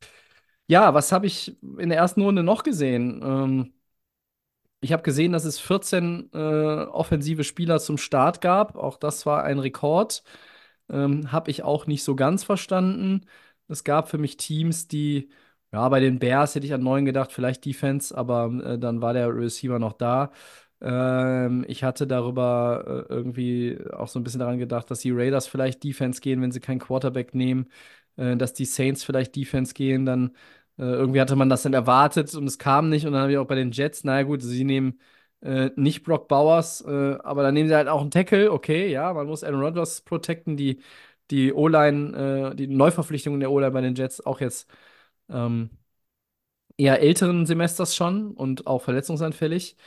Ja, was habe ich in der ersten Runde noch gesehen? Ähm, ich habe gesehen, dass es vierzehn äh, offensive Spieler zum Start gab. Auch das war ein Rekord. Ähm, habe ich auch nicht so ganz verstanden. Es gab für mich Teams, die, ja, bei den Bears hätte ich an neun gedacht, vielleicht Defense, aber äh, dann war der Receiver noch da. Ähm, ich hatte darüber äh, irgendwie auch so ein bisschen daran gedacht, dass die Raiders vielleicht Defense gehen, wenn sie keinen Quarterback nehmen, äh, dass die Saints vielleicht Defense gehen, dann äh, irgendwie hatte man das dann erwartet und es kam nicht. Und dann habe ich auch bei den Jets, naja gut, sie nehmen äh, nicht Brock Bowers, äh, aber dann nehmen sie halt auch einen Tackle. Okay, ja, man muss Aaron Rodgers protecten. Die, die O-Line, äh, die Neuverpflichtungen der O-Line bei den Jets auch jetzt ähm, eher älteren Semesters schon und auch verletzungsanfällig.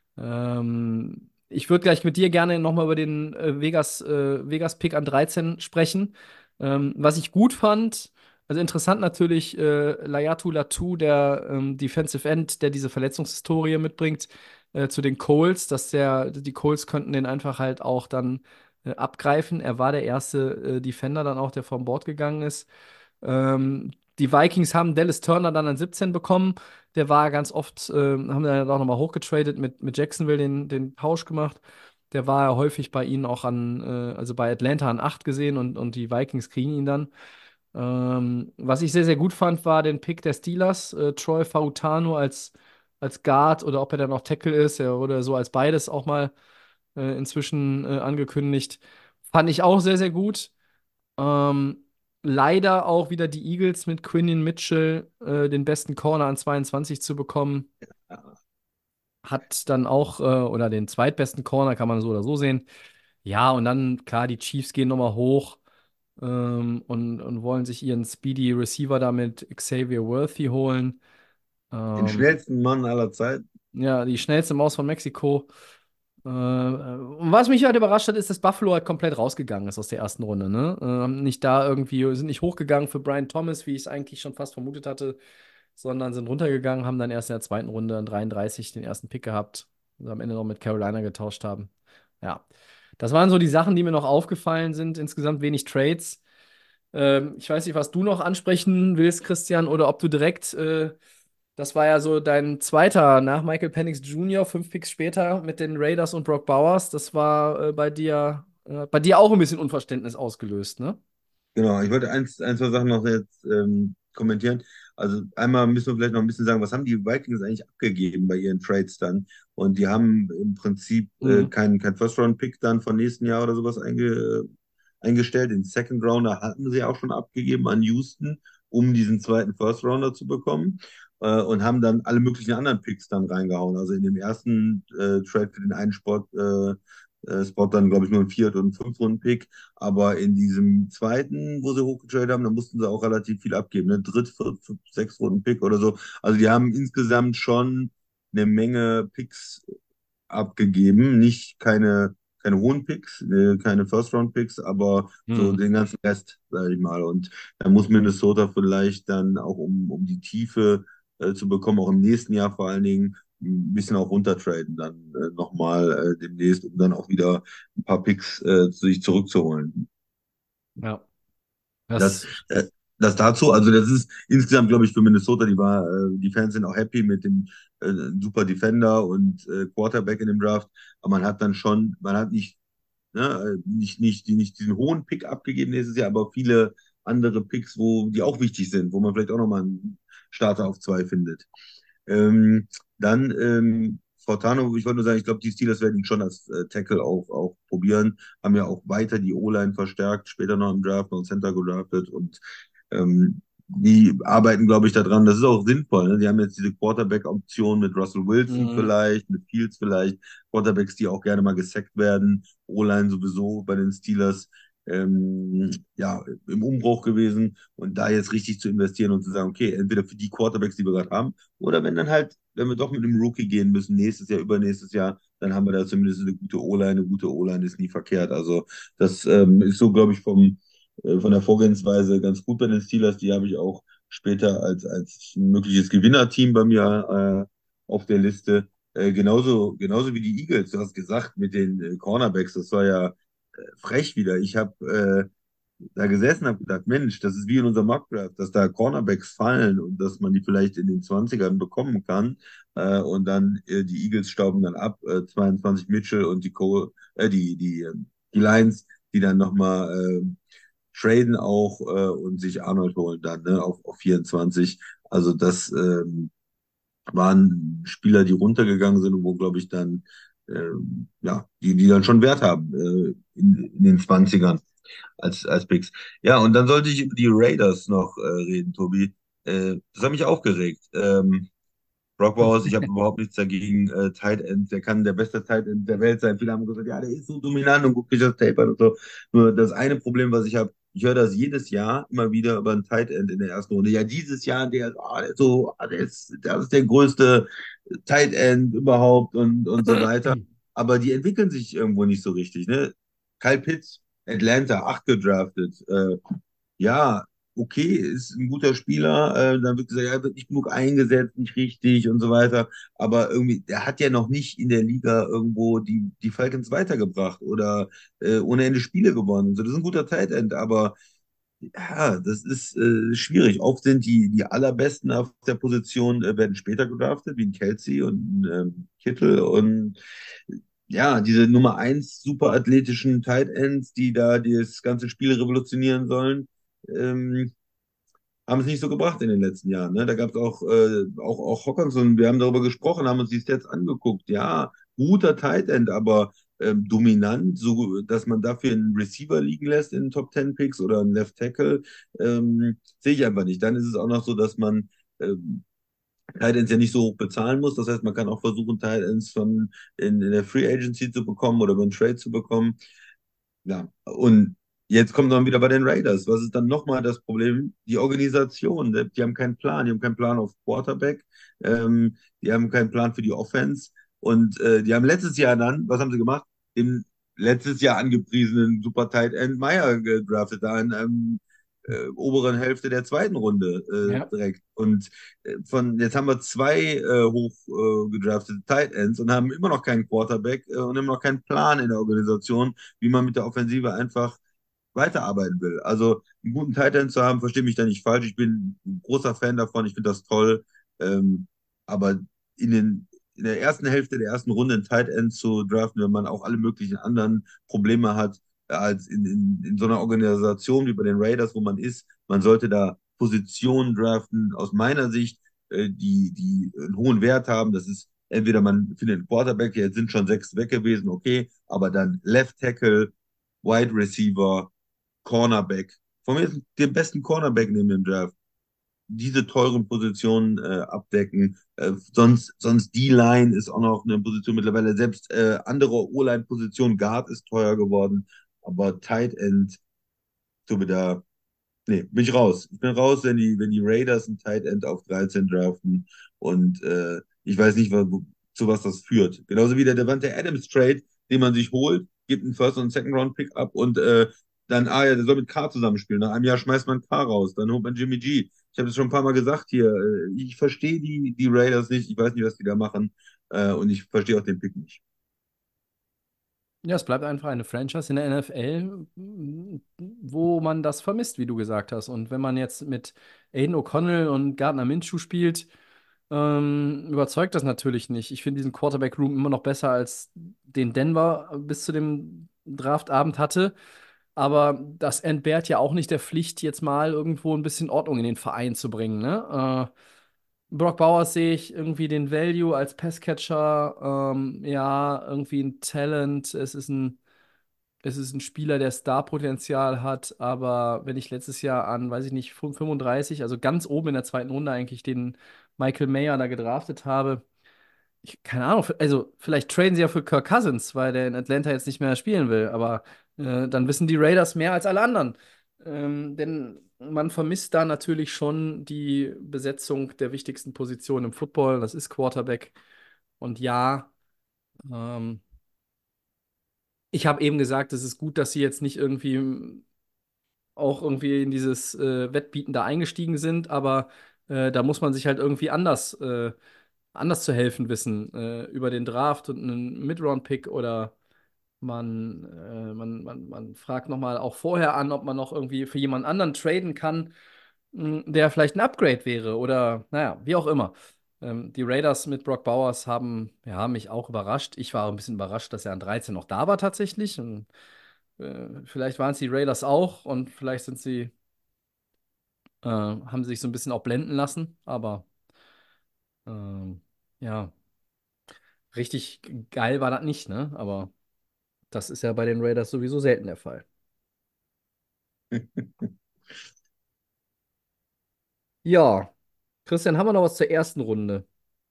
Ähm, ich würde gleich mit dir gerne nochmal über den äh, Vegas, äh, Vegas-Pick an dreizehn sprechen. Ähm, was ich gut fand, also interessant natürlich, äh, Laiatu Latu, der ähm, Defensive End, der diese Verletzungshistorie mitbringt, äh, zu den Colts, dass der, die Colts könnten den einfach halt auch dann äh, abgreifen. Er war der erste äh, Defender dann auch, der vom Board gegangen ist. Ähm, die Vikings haben Dallas Turner dann an siebzehn bekommen. Der war ganz oft, äh, haben dann auch nochmal hochgetradet mit, mit Jacksonville den, den Tausch gemacht. Der war ja häufig bei ihnen auch an, äh, also bei Atlanta an acht gesehen und, und die Vikings kriegen ihn dann. Ähm, was ich sehr, sehr gut fand, war den Pick der Steelers, äh, Troy Fautanu als, als Guard oder ob er dann auch Tackle ist, er wurde so als beides auch mal äh, inzwischen äh, angekündigt. Fand ich auch sehr, sehr gut. Ähm, Leider auch wieder die Eagles mit Quinion Mitchell äh, den besten Corner an zweiundzwanzig zu bekommen. Hat dann auch, äh, oder den zweitbesten Corner, kann man so oder so sehen. Ja, und dann, klar, die Chiefs gehen nochmal hoch ähm, und, und wollen sich ihren Speedy Receiver da mit Xavier Worthy holen. Den Ähm, schnellsten Mann aller Zeiten. ja, die schnellste Maus von Mexiko. Äh, und was mich halt überrascht hat, ist, dass Buffalo halt komplett rausgegangen ist aus der ersten Runde, ne? Ähm, nicht da irgendwie, sind nicht hochgegangen für Brian Thomas, wie ich es eigentlich schon fast vermutet hatte, sondern sind runtergegangen, haben dann erst in der zweiten Runde an dreiunddreißig den ersten Pick gehabt und am Ende noch mit Carolina getauscht haben. Ja, das waren so die Sachen, die mir noch aufgefallen sind. Insgesamt wenig Trades. Ähm, ich weiß nicht, was du noch ansprechen willst, Christian, oder ob du direkt äh, das war ja so dein zweiter nach Michael Penix Junior, fünf Picks später mit den Raiders und Brock Bowers. Das war äh, bei dir, äh, bei dir auch ein bisschen Unverständnis ausgelöst, ne? Genau, ich wollte eins, ein, zwei Sachen noch jetzt ähm, kommentieren. Also einmal müssen wir vielleicht noch ein bisschen sagen, was haben die Vikings eigentlich abgegeben bei ihren Trades dann? Und die haben im Prinzip äh, Mhm. kein, kein First-Round-Pick dann von nächsten Jahr oder sowas einge, eingestellt. Den Second Rounder hatten sie auch schon abgegeben an Houston, um diesen zweiten First Rounder zu bekommen. Äh, und haben dann alle möglichen anderen Picks dann reingehauen. Also in dem ersten äh, Trade für den einen Spot, äh, äh, Spot dann, glaube ich, nur ein Viert- und ein Fünf-Runden-Pick. Aber in diesem zweiten, wo sie hochgetradet haben, da mussten sie auch relativ viel abgeben. Ne? Dritt-, Viert-, Fünf-, Sechs-Runden-Pick oder so. Also die haben insgesamt schon eine Menge Picks abgegeben. Nicht keine, keine hohen Picks, äh, keine First-Round-Picks, aber so Mhm. den ganzen Rest, sage ich mal. Und da muss Minnesota vielleicht dann auch, um, um die Tiefe äh, zu bekommen, auch im nächsten Jahr vor allen Dingen, ein bisschen auch runtertraden dann äh, nochmal äh, demnächst, um dann auch wieder ein paar Picks äh, sich zurückzuholen. Ja. Das, Das, äh, das dazu, also das ist insgesamt, glaube ich, für Minnesota, die war, äh, die Fans sind auch happy mit dem äh, super Defender und äh, Quarterback in dem Draft, aber man hat dann schon, man hat nicht, ne, äh, nicht, nicht, die, nicht diesen hohen Pick abgegeben nächstes Jahr, aber viele andere Picks, wo die auch wichtig sind, wo man vielleicht auch nochmal einen Starter auf zwei findet. Ähm, dann ähm, Fortano, ich wollte nur sagen, ich glaube, die Steelers werden ihn schon als äh, Tackle auch, auch probieren. Haben ja auch weiter die O-Line verstärkt, später noch im Draft, noch einen Center gedraftet und ähm, die arbeiten, glaube ich, daran. Das ist auch sinnvoll. Ne? Die haben jetzt diese Quarterback-Option mit Russell Wilson mhm. vielleicht, mit Fields vielleicht, Quarterbacks, die auch gerne mal gesackt werden. O-Line sowieso bei den Steelers ähm, ja, im Umbruch gewesen und da jetzt richtig zu investieren und zu sagen, okay, entweder für die Quarterbacks, die wir gerade haben, oder wenn dann halt, wenn wir doch mit einem Rookie gehen müssen, nächstes Jahr, übernächstes Jahr, dann haben wir da zumindest eine gute O-Line. Eine gute O-Line ist nie verkehrt. Also das ähm, ist so, glaube ich, vom, äh, von der Vorgehensweise ganz gut bei den Steelers. Die habe ich auch später als, als ein mögliches Gewinnerteam bei mir äh, auf der Liste. Äh, genauso, genauso wie die Eagles, du hast gesagt, mit den äh, Cornerbacks, das war ja äh, frech wieder. Ich habe äh, da gesessen und habe gedacht, Mensch, das ist wie in unserem Mockdraft, dass da Cornerbacks fallen und dass man die vielleicht in den Zwanzigern bekommen kann. Äh, und dann äh, die Eagles stauben dann ab, äh, zweiundzwanzig Mitchell und die, Co äh, die, die, äh, die Lions, die dann nochmal äh, traden auch äh, und sich Arnold holen dann ne, auf, auf vierundzwanzig. Also das ähm, waren Spieler, die runtergegangen sind und wo, glaube ich, dann, ähm, ja, die, die dann schon Wert haben äh, in, in den Zwanzigern als, als Picks. Ja, und dann sollte ich über die Raiders noch äh, reden, Tobi. Äh, das hat mich aufgeregt. Ähm, Brock Bowers, ich habe überhaupt nichts dagegen. Äh, Tight End, der kann der beste Tight End der Welt sein. Viele haben gesagt, ja, der ist so dominant und guckt sich das Tape an und so. Nur das eine Problem, was ich habe, ich höre das jedes Jahr immer wieder über einen Tight End in der ersten Runde. Ja, dieses Jahr, der, ah, der ist so, ah, der ist, der ist der größte Tight End überhaupt und, und so weiter. Aber die entwickeln sich irgendwo nicht so richtig, ne? Kyle Pitts, Atlanta, acht gedraftet. Äh, ja, okay, ist ein guter Spieler, äh, dann wird gesagt, ja, er wird nicht genug eingesetzt, nicht richtig und so weiter. Aber irgendwie, der hat ja noch nicht in der Liga irgendwo die, die Falcons weitergebracht oder äh, ohne Ende Spiele gewonnen. So, das ist ein guter Tight End, aber Ja, das ist äh, schwierig. Oft sind die, die allerbesten auf der Position, äh, werden später gedraftet, wie ein Kelsey und ein ähm, Kittel. Und ja, diese Nummer eins superathletischen Tight Ends, die da das ganze Spiel revolutionieren sollen, ähm, haben es nicht so gebracht in den letzten Jahren. Ne? Da gab es auch, äh, auch, auch Hockenson, wir haben darüber gesprochen, haben uns die Stats angeguckt. Ja, guter Tight End, aber ähm, dominant, so dass man dafür einen Receiver liegen lässt in den Top Ten Picks oder einen Left Tackle, ähm, sehe ich einfach nicht. Dann ist es auch noch so, dass man ähm, Tight Ends ja nicht so hoch bezahlen muss. Das heißt, man kann auch versuchen, Tight Ends von in, in der Free Agency zu bekommen oder über einen Trade zu bekommen. Ja, und jetzt kommt man wieder bei den Raiders. Was ist dann nochmal das Problem? Die Organisation. Die die haben keinen Plan. Die haben keinen Plan auf Quarterback. Ähm, die haben keinen Plan für die Offense. Und äh, die haben letztes Jahr dann, was haben sie gemacht? Den letztes Jahr angepriesenen Super Tight End Meyer gedraftet, da in ähm, äh, oberen Hälfte der zweiten Runde Ja. äh, direkt. Und äh, von jetzt haben wir zwei äh, hoch äh, gedraftete Tight Ends und haben immer noch keinen Quarterback äh, und immer noch keinen Plan in der Organisation, wie man mit der Offensive einfach weiterarbeiten will. Also einen guten Tight End zu haben, verstehe mich da nicht falsch. Ich bin ein großer Fan davon, ich finde das toll. Ähm, aber in den in der ersten Hälfte der ersten Runde einen Tight End zu draften, wenn man auch alle möglichen anderen Probleme hat, äh, als in, in, in so einer Organisation wie bei den Raiders, wo man ist, man sollte da Positionen draften, aus meiner Sicht, äh, die, die einen hohen Wert haben. Das ist entweder man findet einen Quarterback, jetzt sind schon sechs weg gewesen, okay, aber dann Left Tackle, Wide Receiver, Cornerback. Von mir ist den besten Cornerback neben dem Draft. Diese teuren Positionen äh, abdecken. Äh, sonst, sonst D-Line ist auch noch eine Position mittlerweile. Selbst äh, andere O-Line-Position, Guard ist teuer geworden. Aber Tight End, so wieder, nee, bin ich raus. Ich bin raus, wenn die, wenn die Raiders ein Tight End auf dreizehn draften. Und äh, ich weiß nicht, was, zu was das führt. Genauso wie der Davante Adams Trade, den man sich holt, gibt einen First- und Second-Round-Pick ab und äh, dann, ah ja, der soll mit Carr zusammenspielen. Nach einem Jahr schmeißt man Carr raus, dann holt man Jimmy G. Ich habe das schon ein paar Mal gesagt hier. Äh, ich verstehe die, die Raiders nicht. Ich weiß nicht, was die da machen. Äh, und ich verstehe auch den Pick nicht. Ja, es bleibt einfach eine Franchise in der N F L, wo man das vermisst, wie du gesagt hast. Und wenn man jetzt mit Aiden O'Connell und Gardner Minshew spielt, ähm, überzeugt das natürlich nicht. Ich finde diesen Quarterback-Room immer noch besser, als den Denver bis zu dem Draftabend hatte. Aber das entbehrt ja auch nicht der Pflicht, jetzt mal irgendwo ein bisschen Ordnung in den Verein zu bringen, ne? Äh, Brock Bowers sehe ich irgendwie den Value als Passcatcher, ähm, ja, irgendwie ein Talent. Es ist ein, es ist ein Spieler, der Star-Potenzial hat, aber wenn ich letztes Jahr an, weiß ich nicht, fünfunddreißig, also ganz oben in der zweiten Runde eigentlich den Michael Mayer da gedraftet habe, ich, keine Ahnung, also vielleicht traden sie ja für Kirk Cousins, weil der in Atlanta jetzt nicht mehr spielen will, aber äh, dann wissen die Raiders mehr als alle anderen. Ähm, denn man vermisst da natürlich schon die Besetzung der wichtigsten Positionen im Football, das ist Quarterback. Und ja, ähm, ich habe eben gesagt, es ist gut, dass sie jetzt nicht irgendwie auch irgendwie in dieses äh, Wettbieten da eingestiegen sind, aber äh, da muss man sich halt irgendwie anders, äh, anders zu helfen wissen, äh, über den Draft und einen Mid-Round-Pick oder man, äh, man, man, man fragt nochmal auch vorher an, ob man noch irgendwie für jemand anderen traden kann, mh, der vielleicht ein Upgrade wäre oder naja, wie auch immer. Ähm, die Raiders mit Brock Bowers haben ja, mich auch überrascht. Ich war ein bisschen überrascht, dass er an dreizehn noch da war tatsächlich. Und, äh, vielleicht waren es die Raiders auch und vielleicht sind sie äh, haben sie sich so ein bisschen auch blenden lassen, aber ähm, ja, richtig geil war das nicht, ne? Aber das ist ja bei den Raiders sowieso selten der Fall. Ja, Christian, haben wir noch was zur ersten Runde?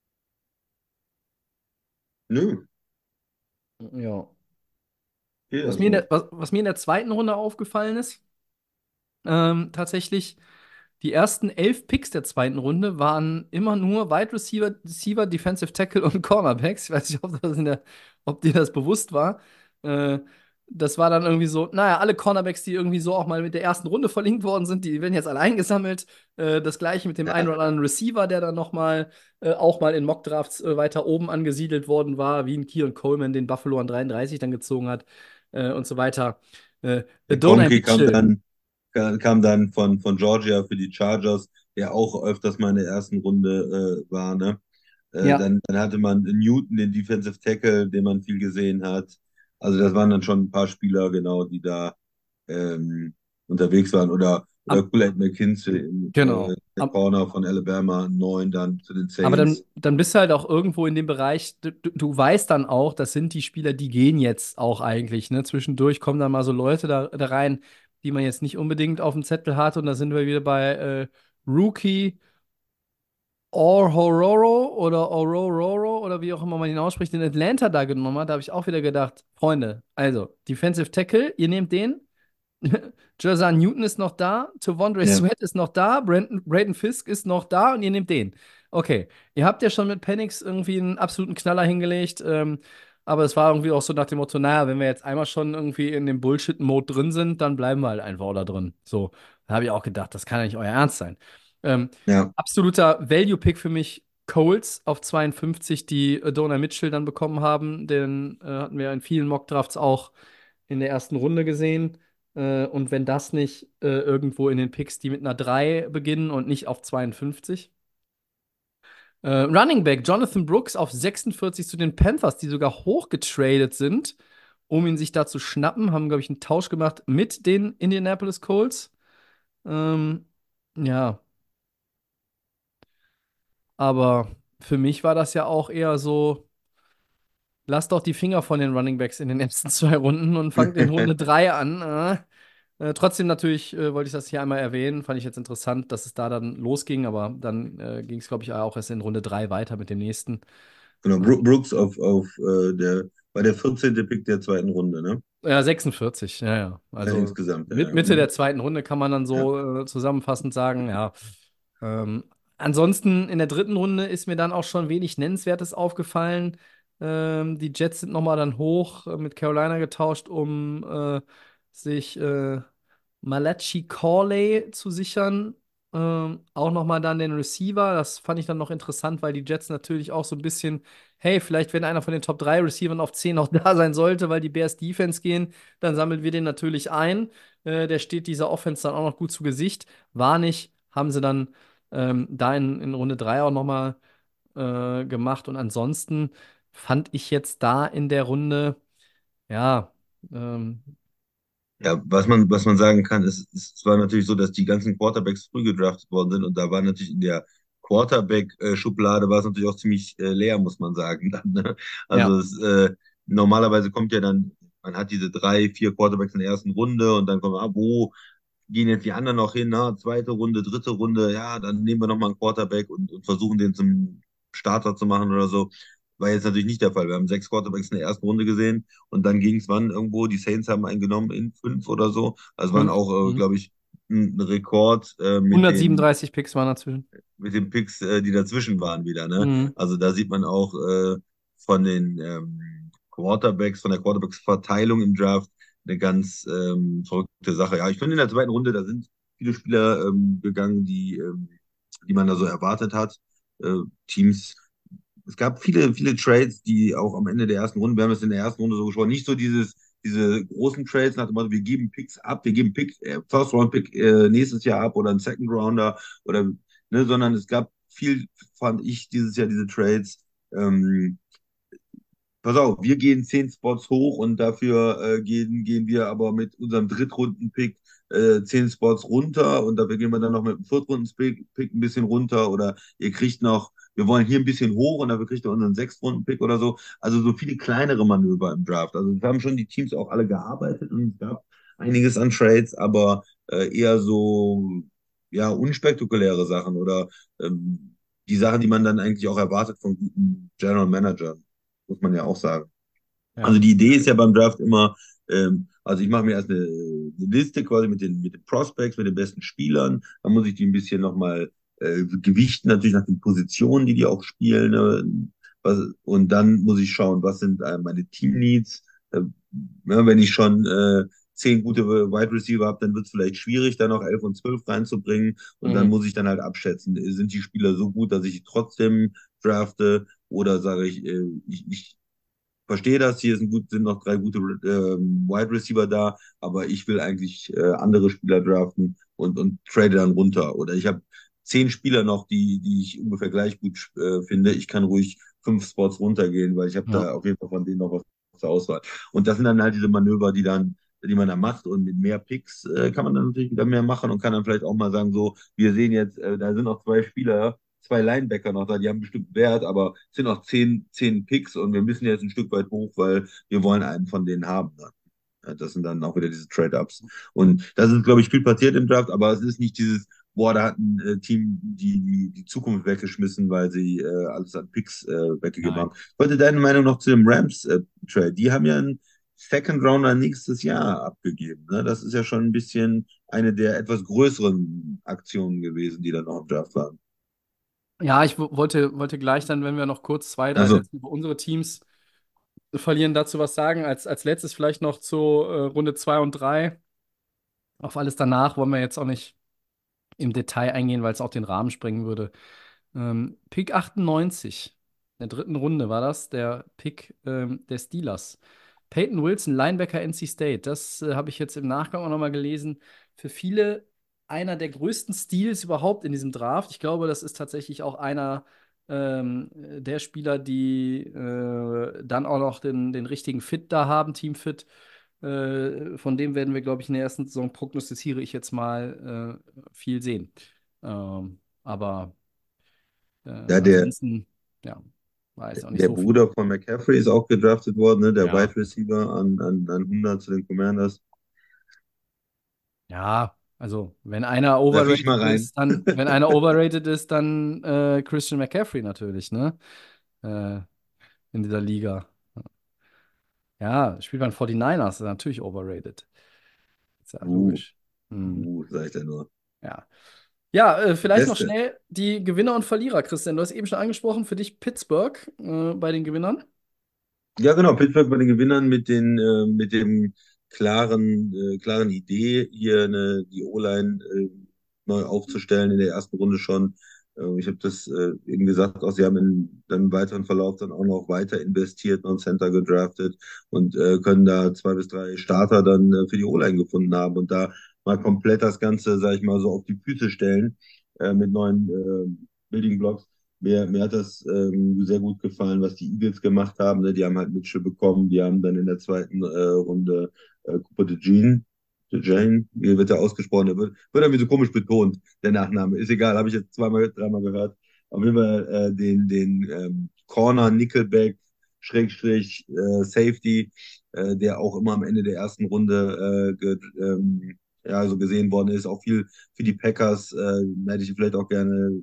Nö, Ja. geht Was ja mir in der, so. was, was mir in der zweiten Runde aufgefallen ist, ähm, tatsächlich, die ersten elf Picks der zweiten Runde waren immer nur Wide Receiver, Receiver, Defensive Tackle und Cornerbacks. Ich weiß nicht, ob, das in der, ob dir das bewusst war. Äh, Das war dann irgendwie so, naja, alle Cornerbacks, die irgendwie so auch mal mit der ersten Runde verlinkt worden sind, die werden jetzt alle eingesammelt. Äh, das gleiche mit dem einen oder anderen Receiver, der dann noch mal, äh, auch mal in Mockdrafts äh, weiter oben angesiedelt worden war, wie ein Keon Coleman, den Buffalo an dreiunddreißig dann gezogen hat, äh, und so weiter. Äh, Der Adonai Gronki kam Mitchell. dann. kam, kam dann von, von Georgia für die Chargers, der auch öfters mal in der ersten Runde äh, war, ne? Äh, Ja. dann, dann hatte man Newton, den Defensive Tackle, den man viel gesehen hat. Also das waren dann schon ein paar Spieler, genau, die da ähm, unterwegs waren. Oder, oder Am, Kool-Aid McKinstry, äh, genau. der Corner von Alabama, neun dann zu den Aber dann, Saints. dann bist du halt auch irgendwo in dem Bereich, du, du du weißt dann auch, das sind die Spieler, die gehen jetzt auch eigentlich. Ne? Zwischendurch kommen dann mal so Leute da, da rein, die man jetzt nicht unbedingt auf dem Zettel hat. Und da sind wir wieder bei äh, Rookie Orhororo oder Orororo oder wie auch immer man ihn ausspricht, den Atlanta da genommen hat. Da habe ich auch wieder gedacht, Freunde, also Defensive Tackle, ihr nehmt den. Jazan Newton ist noch da, Tavondre Ja, Sweat ist noch da, Brandon, Braden Fisk ist noch da und ihr nehmt den. Okay, ihr habt ja schon mit Penix irgendwie einen absoluten Knaller hingelegt, ähm, aber es war irgendwie auch so nach dem Motto, naja, wenn wir jetzt einmal schon irgendwie in dem Bullshit-Mode drin sind, dann bleiben wir halt einfach da drin. So, da habe ich auch gedacht, das kann ja nicht euer Ernst sein. Ähm, ja, absoluter Value-Pick für mich, Colts auf zweiundfünfzig, die Adonai Mitchell dann bekommen haben, den äh, hatten wir in vielen Mock-Drafts auch in der ersten Runde gesehen. Äh, und wenn das nicht äh, irgendwo in den Picks, die mit einer drei beginnen und nicht auf zweiundfünfzig. Äh, Running Back Jonathan Brooks auf sechsundvierzig zu den Panthers, die sogar hochgetradet sind, um ihn sich da zu schnappen. Haben, glaube ich, einen Tausch gemacht mit den Indianapolis Colts. Ähm, ja, aber für mich war das ja auch eher so, lasst doch die Finger von den Running Backs in den ersten zwei Runden und fangt in Runde drei an. Äh. Äh, trotzdem natürlich äh, wollte ich das hier einmal erwähnen. Fand ich jetzt interessant, dass es da dann losging, aber dann äh, ging es, glaube ich, auch erst in Runde drei weiter mit dem nächsten. genau. Äh, Bro- Brooks auf, auf äh, der, bei der vierzehnte. Pick der zweiten Runde, ne? ja, sechsundvierzig, ja, ja. Äh, Also insgesamt, ja, mit, ja. Mitte der Mhm. zweiten Runde kann man dann Ja. so äh, zusammenfassend sagen, ja. Ähm, ansonsten in der dritten Runde ist mir dann auch schon wenig Nennenswertes aufgefallen. Ähm, die Jets sind nochmal dann hoch äh, mit Carolina getauscht, um äh, sich äh, Malachi Corley zu sichern. Ähm, auch nochmal dann den Receiver. Das fand ich dann noch interessant, weil die Jets natürlich auch so ein bisschen, hey, vielleicht wenn einer von den Top drei Receivern auf zehn noch da sein sollte, weil die Bears Defense gehen, dann sammeln wir den natürlich ein. Äh, der steht dieser Offense dann auch noch gut zu Gesicht. War nicht, haben sie dann ähm, da in, in Runde drei auch nochmal äh, gemacht. Und ansonsten fand ich jetzt da in der Runde, ja, ähm, Ja, was man, was man sagen kann, ist, ist, es war natürlich so, dass die ganzen Quarterbacks früh gedraftet worden sind und da war natürlich in der Quarterback-Schublade war es natürlich auch ziemlich äh, leer, muss man sagen. Dann, ne? ja. Also es, äh, normalerweise kommt ja dann, man hat diese drei, vier Quarterbacks in der ersten Runde und dann kommt man, ah, wo gehen jetzt die anderen noch hin? Na, zweite Runde, dritte Runde, ja, dann nehmen wir nochmal einen Quarterback und, und versuchen den zum Starter zu machen oder so. War jetzt natürlich nicht der Fall. Wir haben sechs Quarterbacks in der ersten Runde gesehen und dann ging es wann irgendwo, die Saints haben einen genommen in fünf oder so. Also waren Fünf. auch, äh, Mhm. glaube ich, ein Rekord äh, mit den, hundertsiebenunddreißig Picks waren dazwischen. mit den Picks, äh, die dazwischen waren wieder. Ne? Mhm. Also da sieht man auch äh, von den ähm, Quarterbacks, von der Quarterbacks-Verteilung im Draft eine ganz ähm, verrückte Sache. Ja, ich finde in der zweiten Runde, da sind viele Spieler ähm, gegangen, die, ähm, die man da so erwartet hat. Äh, Teams es gab viele, viele Trades, die auch am Ende der ersten Runde, wir haben es in der ersten Runde so gesprochen, nicht so dieses, diese großen Trades nach dem Motto, wir geben Picks ab, wir geben Pick, äh, First Round Pick äh, nächstes Jahr ab oder einen Second Rounder oder, ne, sondern es gab viel, fand ich, dieses Jahr diese Trades, ähm, pass auf, wir gehen zehn Spots hoch und dafür äh, gehen, gehen wir aber mit unserem Drittrunden-Pick äh, zehn Spots runter und dafür gehen wir dann noch mit dem Viertrunden-Pick Pick ein bisschen runter oder ihr kriegt noch, wir wollen hier ein bisschen hoch und dafür kriegt ihr unseren Sechstrunden-Pick oder so. Also so viele kleinere Manöver im Draft. Also wir haben schon die Teams auch alle gearbeitet und es gab einiges an Trades, aber äh, eher so ja unspektakuläre Sachen oder ähm, die Sachen, die man dann eigentlich auch erwartet von guten General Managern muss man ja auch sagen. Ja. Also die Idee ist ja beim Draft immer, ähm, also ich mache mir erst eine, eine Liste quasi mit den, mit den Prospects, mit den besten Spielern. Dann muss ich die ein bisschen nochmal äh, gewichten, natürlich nach den Positionen, die die auch spielen. Ne? Was, und dann muss ich schauen, was sind äh, meine Team-Needs. Äh, ja, wenn ich schon äh, zehn gute Wide Receiver habe, dann wird es vielleicht schwierig, da noch elf und zwölf reinzubringen. Und dann Mhm. muss ich dann halt abschätzen, sind die Spieler so gut, dass ich trotzdem drafte oder sage ich, äh, ich, ich verstehe das, hier sind, gut, sind noch drei gute ähm, Wide Receiver da, aber ich will eigentlich äh, andere Spieler draften und, und trade dann runter. Oder ich habe zehn Spieler noch, die, die ich ungefähr gleich gut äh, finde. Ich kann ruhig fünf Spots runtergehen, weil ich habe Ja. da auf jeden Fall von denen noch was zur Auswahl. Und das sind dann halt diese Manöver, die dann die man da macht und mit mehr Picks äh, kann man dann natürlich wieder mehr machen und kann dann vielleicht auch mal sagen, so, wir sehen jetzt, äh, da sind noch zwei Spieler, zwei Linebacker noch da, die haben bestimmt Wert, aber es sind noch zehn, zehn Picks und wir müssen jetzt ein Stück weit hoch, weil wir wollen einen von denen haben. Dann. Ja, das sind dann auch wieder diese Trade-Ups. Und das ist, glaube ich, viel passiert im Draft, aber es ist nicht dieses, boah, da hat ein äh, Team die, die, die Zukunft weggeschmissen, weil sie äh, alles an Picks äh, weggegeben Nein. haben. Ich wollte deine Meinung noch zu dem Rams-Trade. Die haben ja einen Second Rounder nächstes Jahr abgegeben. Ne? Das ist ja schon ein bisschen eine der etwas größeren Aktionen gewesen, die dann noch im Draft waren. Ja, ich w- wollte, wollte gleich dann, wenn wir noch kurz zwei, drei Also, Sätze über unsere Teams verlieren, dazu was sagen. Als, als letztes vielleicht noch zu äh, Runde zwei und drei. Auf alles danach wollen wir jetzt auch nicht im Detail eingehen, weil es auch den Rahmen sprengen würde. Ähm, Pick achtundneunzig, in der dritten Runde war das, der Pick ähm, der Steelers. Peyton Wilson, Linebacker N C State. Das äh, habe ich jetzt im Nachgang auch nochmal gelesen. Für viele einer der größten Steals überhaupt in diesem Draft. Ich glaube, das ist tatsächlich auch einer ähm, der Spieler, die äh, dann auch noch den, den richtigen Fit da haben, Teamfit. Äh, von dem werden wir, glaube ich, in der ersten Saison, prognostiziere ich jetzt mal, äh, viel sehen. Ähm, aber äh, ja, der, ansonsten, ja, war jetzt auch nicht der so viel. Bruder von McCaffrey ist auch gedraftet worden, ne? Der Ja, Wide Receiver an, an, an hundert zu den Commanders. ja, also wenn einer Werf ich mal overrated rein. ist, dann, wenn einer overrated ist, dann äh, Christian McCaffrey natürlich, ne? Äh, in dieser Liga. Ja, spielt bei den forty-niners, ist natürlich overrated. Ist ja Uh, logisch. Hm, uh, sag ich da nur. ja. Ja, äh, vielleicht noch Beste. schnell die Gewinner und Verlierer, Christian. Du hast eben schon angesprochen, für dich Pittsburgh äh, bei den Gewinnern. Ja, genau. Pittsburgh bei den Gewinnern mit den, äh, mit dem klaren, äh, klaren Idee, hier eine, die O-Line äh, neu aufzustellen in der ersten Runde schon. Äh, ich habe das äh, eben gesagt, auch sie haben in, dann im weiteren Verlauf dann auch noch weiter investiert, noch Center gedraftet und äh, können da zwei bis drei Starter dann äh, für die O-Line gefunden haben und da mal komplett das Ganze, sag ich mal, so auf die Füße stellen äh, mit neuen äh, Building Blocks. Mir, mir hat das ähm, sehr gut gefallen, was die Eagles gemacht haben. Ne? Die haben halt Mitchell bekommen, die haben dann in der zweiten äh, Runde äh, Cooper DeJean, DeJean, wie wird der ausgesprochen? Der wird, wird irgendwie so komisch betont, der Nachname. Ist egal, habe ich jetzt zweimal, dreimal gehört. Auf jeden Fall äh, den, den ähm, Corner Nickelback, Schrägstrich, äh, Safety, äh, der auch immer am Ende der ersten Runde äh, ge, ähm, ja, so gesehen worden ist. Auch viel für die Packers äh, hätte ich vielleicht auch gerne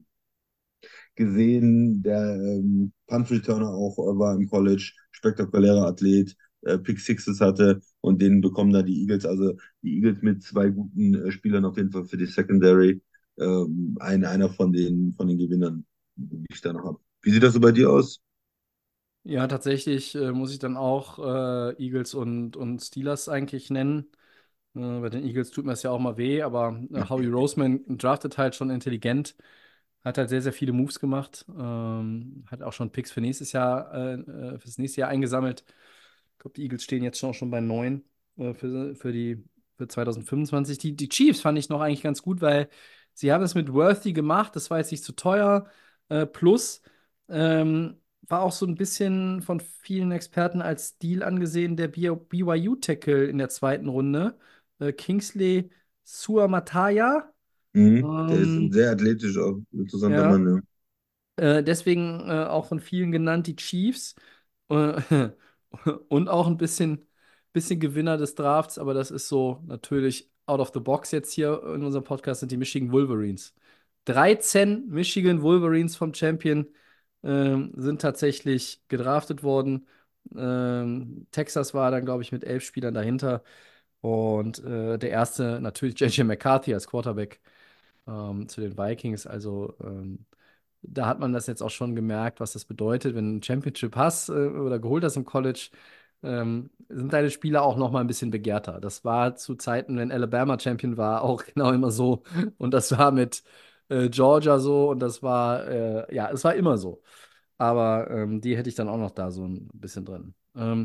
gesehen. Der ähm, Punt-Returner auch äh, war im College, spektakulärer Athlet, äh, Pick Sixes hatte und den bekommen da die Eagles. Also die Eagles mit zwei guten äh, Spielern auf jeden Fall für die Secondary. Ähm, ein, einer von den, von den Gewinnern, die ich da noch habe. Wie sieht das so bei dir aus? Ja, tatsächlich äh, muss ich dann auch äh, Eagles und, und Steelers eigentlich nennen. Äh, bei den Eagles tut mir das ja auch mal weh, aber äh, Howie Roseman draftet halt schon intelligent, hat halt sehr, sehr viele Moves gemacht, ähm, hat auch schon Picks für nächstes Jahr, äh, äh, fürs nächste Jahr eingesammelt. Ich glaube, die Eagles stehen jetzt schon, schon bei neun äh, für, für die für zwanzig fünfundzwanzig. Die, die Chiefs fand ich noch eigentlich ganz gut, weil sie haben es mit Worthy gemacht, das war jetzt nicht zu teuer. Äh, plus ähm, war auch so ein bisschen von vielen Experten als Deal angesehen, der B Y U-Tackle in der zweiten Runde. Äh, Kingsley Suamataia. Mhm. Der ist ein Ähm, sehr athletisch, auch interessanter ja, Mann. Ja. äh, deswegen äh, auch von vielen genannt die Chiefs. Äh, und auch ein bisschen, bisschen Gewinner des Drafts, aber das ist so natürlich out of the box jetzt hier in unserem Podcast sind die Michigan Wolverines. dreizehn Michigan Wolverines vom Champion ähm, sind tatsächlich gedraftet worden. Ähm, Texas war dann, glaube ich, mit elf Spielern dahinter. Und äh, der erste natürlich J J McCarthy als Quarterback ähm, zu den Vikings. Also ähm, da hat man das jetzt auch schon gemerkt, was das bedeutet, wenn du ein Championship hast äh, oder geholt hast im College, ähm, sind deine Spieler auch noch mal ein bisschen begehrter. Das war zu Zeiten, wenn Alabama Champion war, auch genau immer so. Und das war mit äh, Georgia so und das war, äh, ja, es war immer so. Aber ähm, die hätte ich dann auch noch da so ein bisschen drin. Ähm,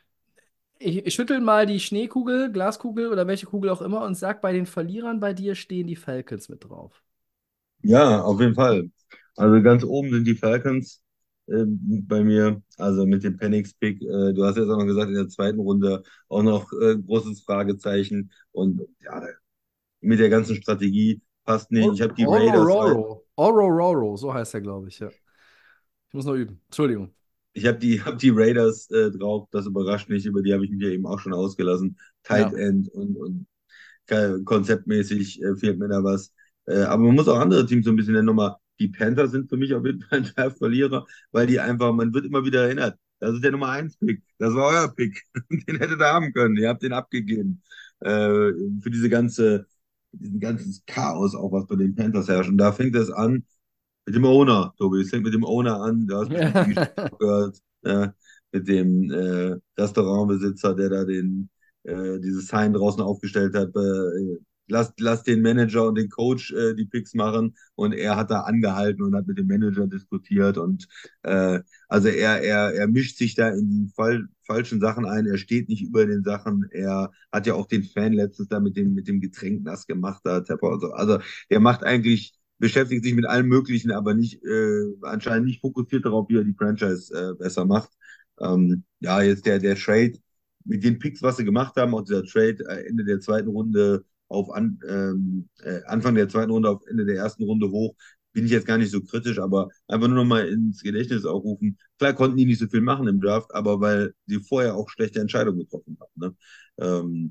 ich, ich schüttel mal die Schneekugel, Glaskugel oder welche Kugel auch immer und sag, bei den Verlierern bei dir stehen die Falcons mit drauf. Ja, auf jeden Fall. Also ganz oben sind die Falcons äh, bei mir, also mit dem Penix-Pick. Äh, du hast jetzt auch noch gesagt, in der zweiten Runde auch noch äh, großes Fragezeichen. Und ja, mit der ganzen Strategie passt nicht. Or Ich habe die Raiders, weil Orororo. Orororo, so heißt er, glaube ich, ja. Ich muss noch üben. Entschuldigung. ich habe die, hab die Raiders äh, drauf. Das überrascht mich. Über die habe ich mich ja eben auch schon ausgelassen. Tight Ja. End und, und ke- konzeptmäßig äh, fehlt mir da was. Äh, aber man muss auch andere Teams so ein bisschen nennen. Nochmal, die Panthers sind für mich auf jeden Fall ein Draft-Verlierer, weil die einfach, man wird immer wieder erinnert. Das ist der Nummer eins Pick. Das war euer Pick. Den hättet ihr haben können. Ihr habt den abgegeben. Äh, für diese ganze, diesen ganzen Chaos, auch was bei den Panthers herrscht. Und da fängt es an mit dem Owner, Tobi. Es fängt mit dem Owner an. Du hast bestimmt die Geschichte Ja. gehört. Äh, mit dem äh, Restaurantbesitzer, der da den äh, dieses Sign draußen aufgestellt hat, äh, lass, lass den Manager und den Coach äh, die Picks machen und er hat da angehalten und hat mit dem Manager diskutiert und äh, also er, er, er mischt sich da in die fal falschen Sachen ein, er steht nicht über den Sachen, er hat ja auch den Fan letztens da mit dem, mit dem Getränk nass gemacht, da Tepper und so, also er macht eigentlich beschäftigt sich mit allem Möglichen, aber nicht äh, anscheinend nicht fokussiert darauf, wie er die Franchise äh, besser macht. Ähm, ja, jetzt der, der Trade mit den Picks, was sie gemacht haben, auch dieser Trade äh, Ende der zweiten Runde auf an, ähm, äh, Anfang der zweiten Runde auf Ende der ersten Runde hoch, bin ich jetzt gar nicht so kritisch, aber einfach nur noch mal ins Gedächtnis aufrufen. Klar konnten die nicht so viel machen im Draft, aber weil sie vorher auch schlechte Entscheidungen getroffen haben. Ne? Ähm,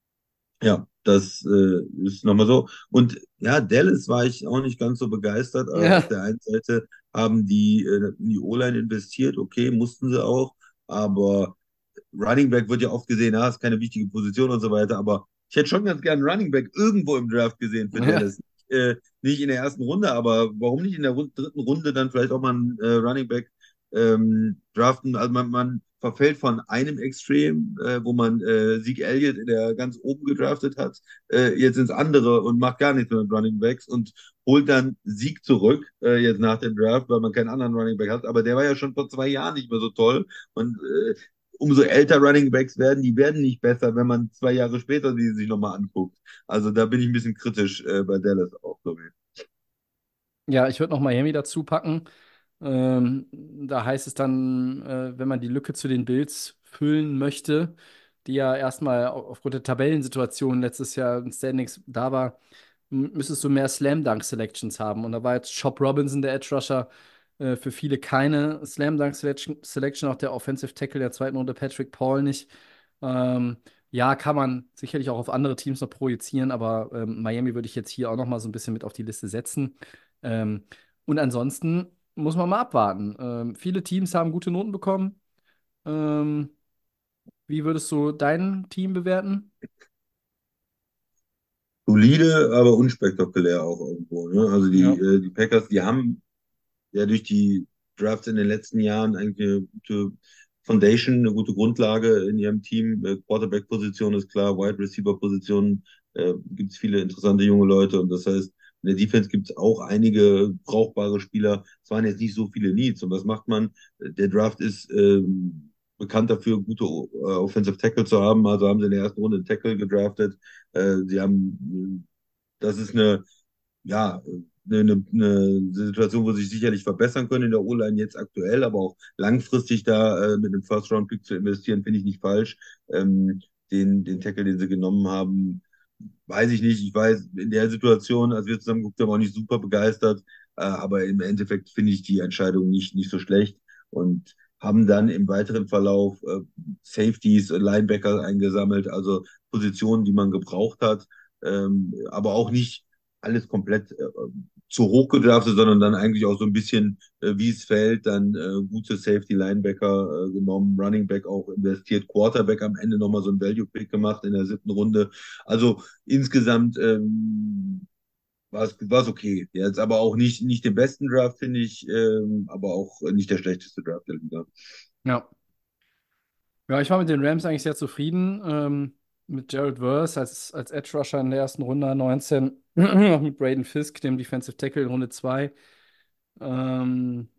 ja, das äh, ist nochmal so. Und ja, Dallas war ich auch nicht ganz so begeistert. Äh, auf Ja. der einen Seite haben die äh, in die O-Line investiert, okay, mussten sie auch, aber Running Back wird ja oft gesehen, ah, ist keine wichtige Position und so weiter, aber ich hätte schon ganz gern Running Back irgendwo im Draft gesehen für Ja. Dallas. Äh, nicht in der ersten Runde, aber warum nicht in der Rund dritten Runde dann vielleicht auch mal einen äh, Running Back ähm, draften? Also man, man verfällt von einem Extrem, äh, wo man äh, Zeke Elliott in der ganz oben gedraftet hat, äh, jetzt ins andere und macht gar nichts mehr mit Running Backs und holt dann Zeke zurück, äh, jetzt nach dem Draft, weil man keinen anderen Running Back hat. Aber der war ja schon vor zwei Jahren nicht mehr so toll. Und äh, umso älter Running Backs werden, die werden nicht besser, wenn man zwei Jahre später die sich nochmal anguckt. Also da bin ich ein bisschen kritisch äh, bei Dallas auch, glaube ich. Ja, ich würde noch Miami dazu packen. Ähm, da heißt es dann, äh, wenn man die Lücke zu den Bills füllen möchte, die ja erstmal au- aufgrund der Tabellensituation letztes Jahr in Standings da war, m- müsstest du mehr Slam Dunk Selections haben. Und da war jetzt Chop Robinson, der Edge Rusher, äh, für viele keine Slam Dunk Selection, Selection, auch der Offensive Tackle der zweiten Runde, Patrick Paul nicht. Ähm, ja, kann man sicherlich auch auf andere Teams noch projizieren, aber ähm, Miami würde ich jetzt hier auch noch mal so ein bisschen mit auf die Liste setzen. Ähm, und ansonsten muss man mal abwarten. Ähm, viele Teams haben gute Noten bekommen. Ähm, wie würdest du dein Team bewerten? Solide, aber unspektakulär auch irgendwo. Ne? Also die, Ja. äh, die Packers, die haben ja durch die Drafts in den letzten Jahren eigentlich eine gute Foundation, eine gute Grundlage in ihrem Team. Äh, Quarterback-Position ist klar, Wide Receiver-Position äh, gibt es viele interessante junge Leute und das heißt, in der Defense gibt es auch einige brauchbare Spieler. Es waren jetzt nicht so viele Needs. Und was macht man? Der Draft ist ähm, bekannt dafür, gute äh, Offensive Tackle zu haben. Also haben sie in der ersten Runde einen Tackle gedraftet. Äh, sie haben, das ist eine ja, eine, eine, eine Situation, wo sie sich sicherlich verbessern können in der O-Line jetzt aktuell, aber auch langfristig da äh, mit einem First-Round-Pick zu investieren, finde ich nicht falsch. Ähm, den, den Tackle, den sie genommen haben, weiß ich nicht. Ich weiß, in der Situation, als wir zusammen geguckt haben, auch nicht super begeistert, äh, aber im Endeffekt finde ich die Entscheidung nicht, nicht so schlecht und haben dann im weiteren Verlauf äh, Safeties und Linebacker eingesammelt, also Positionen, die man gebraucht hat, ähm, aber auch nicht alles komplett äh, zu hoch gedraftet, sondern dann eigentlich auch so ein bisschen, äh, wie es fällt, dann äh, gute Safety Linebacker äh, genommen, Running Back auch investiert, Quarterback am Ende nochmal so ein Value Pick gemacht in der siebten Runde. Also insgesamt ähm, war es war es okay. Jetzt aber auch nicht, nicht den besten Draft, finde ich, ähm, aber auch nicht der schlechteste Draft der Liga. Ja. Ja, ich war mit den Rams eigentlich sehr zufrieden. Ähm, mit Jared Verse als, als Edge Rusher in der ersten Runde neunzehn, noch mit Braden Fisk, dem Defensive Tackle in Runde zwei. Ähm,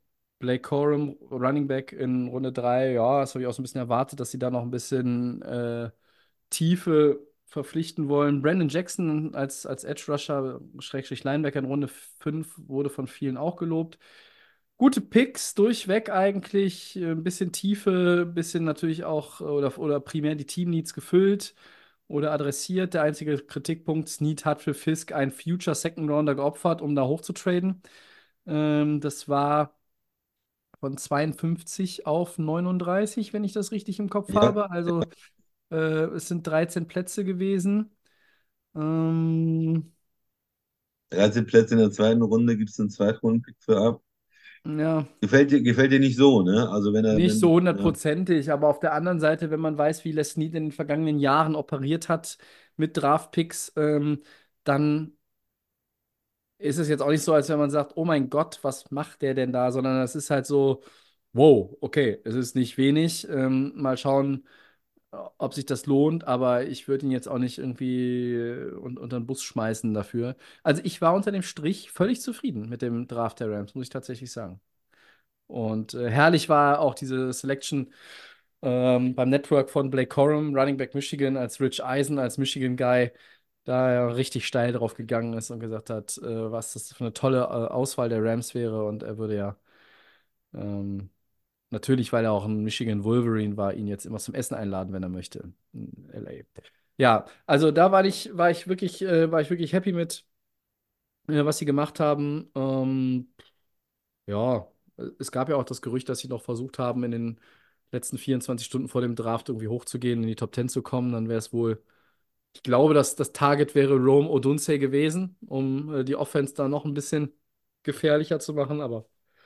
Blake Corum, Running Back in Runde drei, ja, das habe ich auch so ein bisschen erwartet, dass sie da noch ein bisschen äh, Tiefe verpflichten wollen. Brandon Jackson als, als Edge Rusher, Schrägstrich Linebacker in Runde fünf wurde von vielen auch gelobt. Gute Picks durchweg eigentlich, äh, ein bisschen Tiefe, ein bisschen natürlich auch äh, oder, oder primär die Team-Needs gefüllt oder adressiert. Der einzige Kritikpunkt, Snead hat für Fisk einen Future Second Rounder geopfert, um da hochzutraden. Ähm, das war von zweiundfünfzig auf neununddreißig, wenn ich das richtig im Kopf Ja, habe. Also äh, es sind dreizehn Plätze gewesen. Ähm, dreizehn Plätze in der zweiten Runde gibt es einen Zweitrunden-Pick für ab. ja, Gefällt dir, gefällt dir nicht so, ne? Also wenn er, nicht so wenn, ja, hundertprozentig, aber auf der anderen Seite, wenn man weiß, wie Les Snead in den vergangenen Jahren operiert hat mit Draftpicks, ähm, dann ist es jetzt auch nicht so, als wenn man sagt, oh mein Gott, was macht der denn da, sondern es ist halt so, wow, okay, es ist nicht wenig. Ähm, mal schauen, ob sich das lohnt, aber ich würde ihn jetzt auch nicht irgendwie äh, un unter den Bus schmeißen dafür. Also ich war unter dem Strich völlig zufrieden mit dem Draft der Rams, muss ich tatsächlich sagen. Und äh, herrlich war auch diese Selection ähm, beim Network von Blake Corum, Running Back Michigan, als Rich Eisen, als Michigan Guy, da er richtig steil drauf gegangen ist und gesagt hat, äh, was das für eine tolle äh, Auswahl der Rams wäre. Und er würde ja ähm, natürlich, weil er auch ein Michigan Wolverine war, ihn jetzt immer zum Essen einladen, wenn er möchte, in L A. Ja, also da war ich, war ich wirklich, äh, war ich wirklich happy mit, äh, was sie gemacht haben. Ähm, ja, es gab ja auch das Gerücht, dass sie noch versucht haben, in den letzten vierundzwanzig Stunden vor dem Draft irgendwie hochzugehen, in die Top zehn zu kommen. Dann wäre es wohl, ich glaube, dass das Target wäre Rome Odunze gewesen, um äh, die Offense da noch ein bisschen gefährlicher zu machen. Aber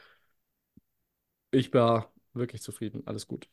ich war wirklich zufrieden. Alles gut.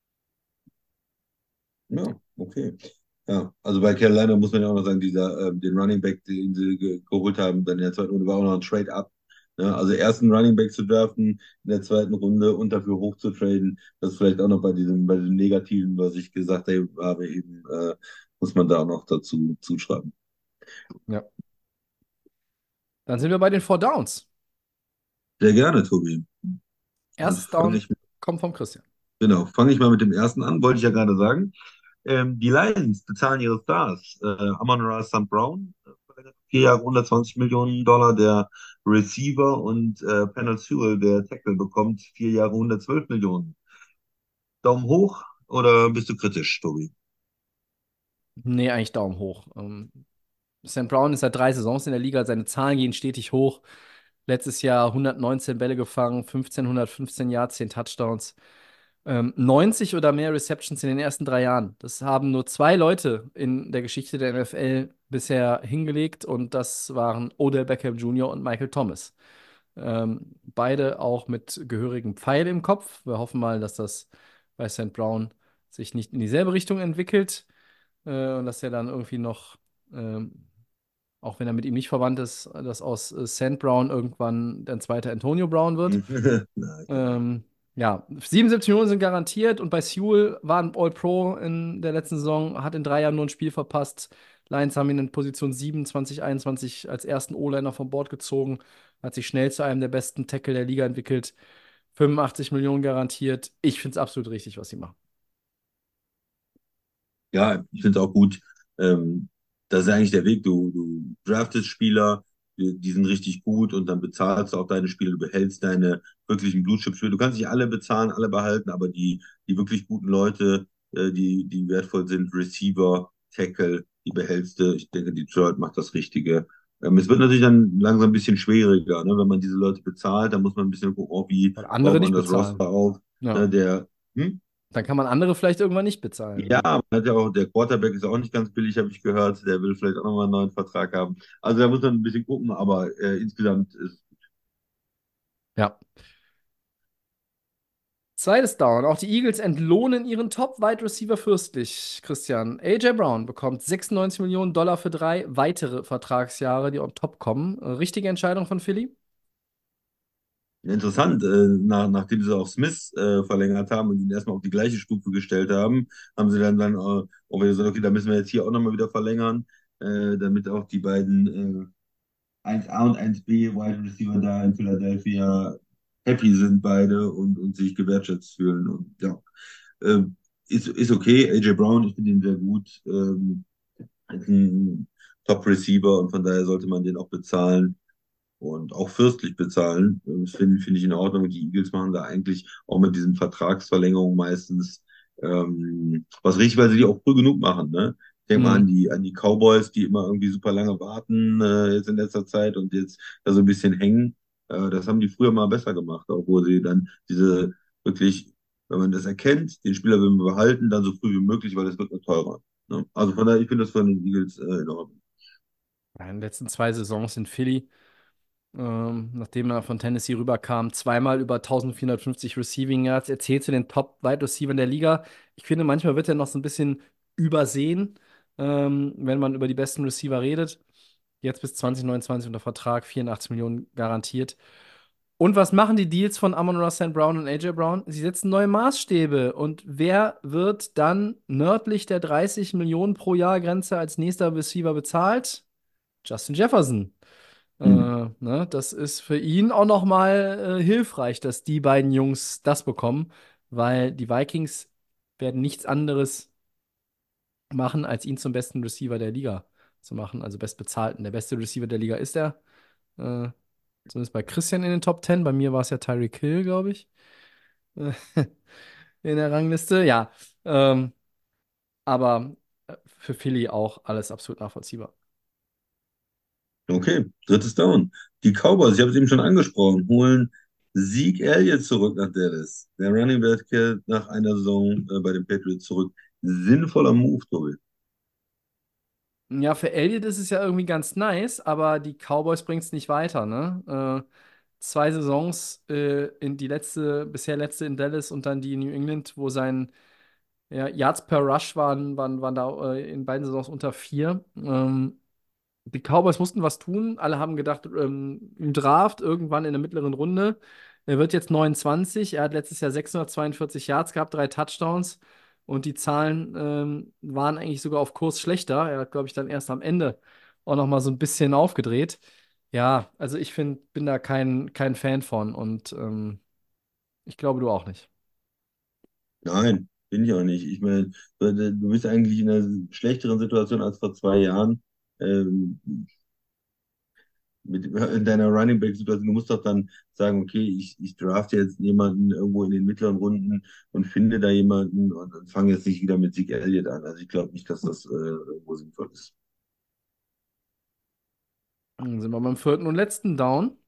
ja, okay. Ja, also bei Carolina muss man ja auch noch sagen, dieser, ähm, den Running Back, den sie ge geholt haben, dann in der zweiten Runde war auch noch ein Trade-up. Ne? Also erst einen Running Back zu draften in der zweiten Runde und dafür hochzutraden, das ist vielleicht auch noch bei diesem, bei dem Negativen, was ich gesagt habe, eben, äh, muss man da auch noch dazu zuschreiben. Ja. Dann sind wir bei den Four Downs. Sehr gerne, Tobi. Dann Erstes fange Down ich, kommt vom Christian. genau, fange ich mal mit dem ersten an, wollte ich ja gerade sagen. Ähm, die Lions bezahlen ihre Stars. Äh, Amon-Ra Saint Brown, äh, vier Jahre hundertzwanzig Millionen Dollar, der Receiver, und äh, Penei Sewell, der Tackle, bekommt vier Jahre hundertzwölf Millionen. Daumen hoch oder bist du kritisch, Tobi? Nee, eigentlich Daumen hoch. Ähm, Sam Brown ist seit drei Saisons in der Liga, seine Zahlen gehen stetig hoch. Letztes Jahr hundertneunzehn Bälle gefangen, fünfzehnhundertfünfzehn Yards, zehn Touchdowns. Ähm, neunzig oder mehr Receptions in den ersten drei Jahren. Das haben nur zwei Leute in der Geschichte der N F L bisher hingelegt und das waren Odell Beckham Junior und Michael Thomas. Ähm, beide auch mit gehörigem Pfeil im Kopf. Wir hoffen mal, dass das bei Saint Brown sich nicht in dieselbe Richtung entwickelt äh, und dass er dann irgendwie noch, ähm, auch wenn er mit ihm nicht verwandt ist, dass aus äh, Saint Brown irgendwann der zweite Antonio Brown wird. Na, genau. Ähm, ja, siebenundsiebzig Millionen sind garantiert und bei Sewell war ein All-Pro in der letzten Saison, hat in drei Jahren nur ein Spiel verpasst. Lions haben ihn in Position sieben zwanzig einundzwanzig als ersten O-Liner vom Board gezogen, hat sich schnell zu einem der besten Tackle der Liga entwickelt. fünfundachtzig Millionen garantiert. Ich finde es absolut richtig, was sie machen. Ja, ich finde es auch gut. Ähm, das ist eigentlich der Weg. Du, du draftest Spieler, die, die sind richtig gut, und dann bezahlst du auch deine Spieler, du behältst deine wirklichen Blue-Chip-Spieler. Du kannst nicht alle bezahlen, alle behalten, aber die, die wirklich guten Leute, äh, die, die wertvoll sind, Receiver, Tackle, die behältst du. Ich denke, Detroit macht das Richtige. Ähm, es wird natürlich dann langsam ein bisschen schwieriger, ne? Wenn man diese Leute bezahlt, dann muss man ein bisschen gucken, oh, wie Weil baut andere man nicht das bezahlen. Roster auf, Ja. ne? Der, hm? Dann kann man andere vielleicht irgendwann nicht bezahlen. Ja, man hat ja auch, der Quarterback ist auch nicht ganz billig, habe ich gehört. Der will vielleicht auch nochmal einen neuen Vertrag haben. Also da muss man ein bisschen gucken, aber äh, insgesamt ist. Ja. Zweites Down. Auch die Eagles entlohnen ihren Top-Wide Receiver fürstlich. Christian. A J. Brown bekommt sechsundneunzig Millionen Dollar für drei weitere Vertragsjahre, die on top kommen. Äh, Richtige Entscheidung von Philly? Interessant, äh, nach, nachdem sie auch Smith äh, verlängert haben und ihn erstmal auf die gleiche Stufe gestellt haben, haben sie dann, dann äh, auch wieder gesagt, okay, da müssen wir jetzt hier auch nochmal wieder verlängern, äh, damit auch die beiden äh, eins A und eins B Wide Receiver da in Philadelphia happy sind beide und, und sich gewertschätzt fühlen. Und ja, ähm, ist, ist okay. A J Brown, ich finde ihn sehr gut. Ähm, ist ein Top-Receiver und von daher sollte man den auch bezahlen und auch fürstlich bezahlen. Das finde finde ich in Ordnung. Die Eagles machen da eigentlich auch mit diesen Vertragsverlängerungen meistens ähm, was richtig, weil sie die auch früh genug machen. Ne? Ich denke mal an Mhm. die, an die Cowboys, die immer irgendwie super lange warten äh, jetzt in letzter Zeit und jetzt da so ein bisschen hängen. Äh, das haben die früher mal besser gemacht, obwohl sie dann diese wirklich, wenn man das erkennt, den Spieler will man behalten, dann so früh wie möglich, weil es wird nur teurer. Ne? Also von daher, ich finde das von den Eagles äh, in Ordnung. Ja, in den letzten zwei Saisons in Philly, ähm, nachdem er von Tennessee rüberkam, zweimal über eintausendvierhundertfünfzig Receiving Yards. Er zählt zu den Top-Wide Receivern der Liga. Ich finde, manchmal wird er noch so ein bisschen übersehen, ähm, wenn man über die besten Receiver redet. Jetzt bis zwanzig neunundzwanzig unter Vertrag, vierundachtzig Millionen garantiert. Und was machen die Deals von Amon-Ra Saint Brown und A J Brown? Sie setzen neue Maßstäbe. Und wer wird dann nördlich der dreißig Millionen pro Jahr Grenze als nächster Receiver bezahlt? Justin Jefferson. Äh, Hm. ne, das ist für ihn auch noch mal äh, hilfreich, dass die beiden Jungs das bekommen, weil die Vikings werden nichts anderes machen, als ihn zum besten Receiver der Liga zu machen, also bestbezahlten. Der beste Receiver der Liga ist er. Äh, Zumindest bei Christian in den Top Ten. Bei mir war es ja Tyreek Hill, glaube ich, äh, in der Rangliste. Ja, ähm, aber äh, für Philly auch alles absolut nachvollziehbar. Okay, drittes Down. Die Cowboys, ich habe es eben schon angesprochen, holen Zeke Elliott zurück nach Dallas. Der Running Back kehrt nach einer Saison äh, bei den Patriots zurück. Sinnvoller Move, Tobi. Ja, für Elliott ist es ja irgendwie ganz nice, aber die Cowboys bringen es nicht weiter, ne? Äh, zwei Saisons, äh, in die letzte, bisher letzte in Dallas und dann die in New England, wo sein ja, Yards per Rush waren, waren, waren da äh, in beiden Saisons unter vier. Ähm, Die Cowboys mussten was tun. Alle haben gedacht, ähm, im Draft irgendwann in der mittleren Runde. Er wird jetzt neunundzwanzig. Er hat letztes Jahr sechshundertzweiundvierzig Yards gehabt, drei Touchdowns. Und die Zahlen ähm, waren eigentlich sogar auf Kurs schlechter. Er hat, glaube ich, dann erst am Ende auch noch mal so ein bisschen aufgedreht. Ja, also ich find, bin da kein, kein Fan von. Und ähm, ich glaube, du auch nicht. Nein, bin ich auch nicht. Ich meine, du du bist eigentlich in einer schlechteren Situation als vor zwei Jahren. Ähm, mit, in deiner Running Back-Situation. Du musst doch dann sagen, okay, ich, ich drafte jetzt jemanden irgendwo in den mittleren Runden und finde da jemanden und, und fange jetzt nicht wieder mit Zeke Elliott an. Also ich glaube nicht, dass das äh, irgendwo sinnvoll ist. Dann sind wir beim vierten und letzten Down.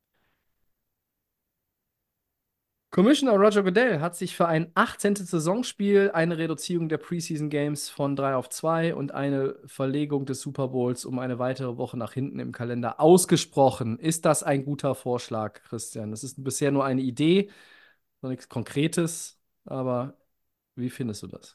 Commissioner Roger Goodell hat sich für ein achtzehntes. Saisonspiel eine Reduzierung der Preseason Games von drei auf zwei und eine Verlegung des Super Bowls um eine weitere Woche nach hinten im Kalender ausgesprochen. Ist das ein guter Vorschlag, Christian? Das ist bisher nur eine Idee, noch nichts Konkretes, aber wie findest du das?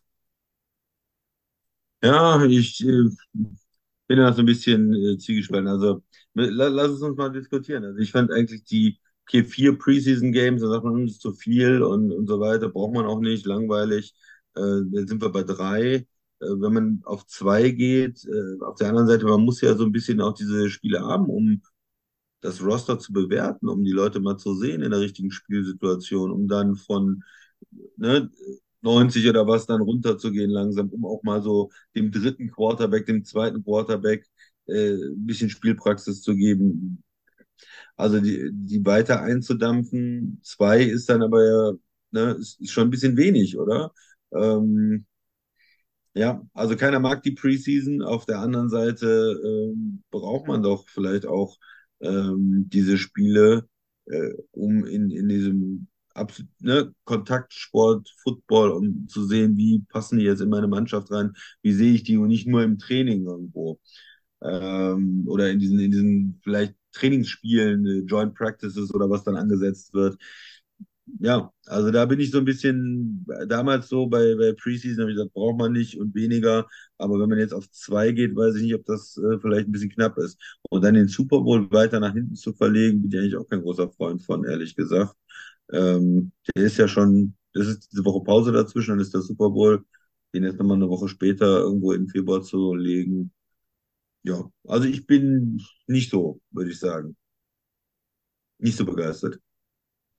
Ja, ich äh, bin da so ein bisschen äh, zwiegespalten. Also la, lass es uns mal diskutieren. Also ich fand eigentlich die okay, vier Preseason Games, da sagt man, hm, das ist zu viel und, und so weiter, braucht man auch nicht, langweilig. Äh, jetzt sind wir bei drei. Äh, wenn man auf zwei geht, äh, auf der anderen Seite, man muss ja so ein bisschen auch diese Spiele haben, um das Roster zu bewerten, um die Leute mal zu sehen in der richtigen Spielsituation, um dann von ne, neunzig oder was dann runterzugehen langsam, um auch mal so dem dritten Quarterback, dem zweiten Quarterback äh, ein bisschen Spielpraxis zu geben. Also die, die weiter einzudampfen, zwei ist dann aber ja, ne, ist, ist schon ein bisschen wenig, oder? Ähm, ja, also keiner mag die Preseason. Auf der anderen Seite ähm, braucht man doch vielleicht auch ähm, diese Spiele, äh, um in, in diesem Abs ne, Kontaktsport, Football, um zu sehen, wie passen die jetzt in meine Mannschaft rein, wie sehe ich die und nicht nur im Training irgendwo. Ähm, oder in diesen, in diesen vielleicht Trainingsspielen, äh, Joint Practices oder was dann angesetzt wird. Ja, also da bin ich so ein bisschen damals so bei, bei Preseason, habe ich gesagt, braucht man nicht und weniger. Aber wenn man jetzt auf zwei geht, weiß ich nicht, ob das äh, vielleicht ein bisschen knapp ist. Und dann den Super Bowl weiter nach hinten zu verlegen, bin ich eigentlich auch kein großer Freund von, ehrlich gesagt. Ähm, der ist ja schon, das ist diese Woche Pause dazwischen, dann ist der Super Bowl. Den jetzt nochmal eine Woche später irgendwo in den Februar zu legen. Ja, also ich bin nicht so, würde ich sagen, nicht so begeistert.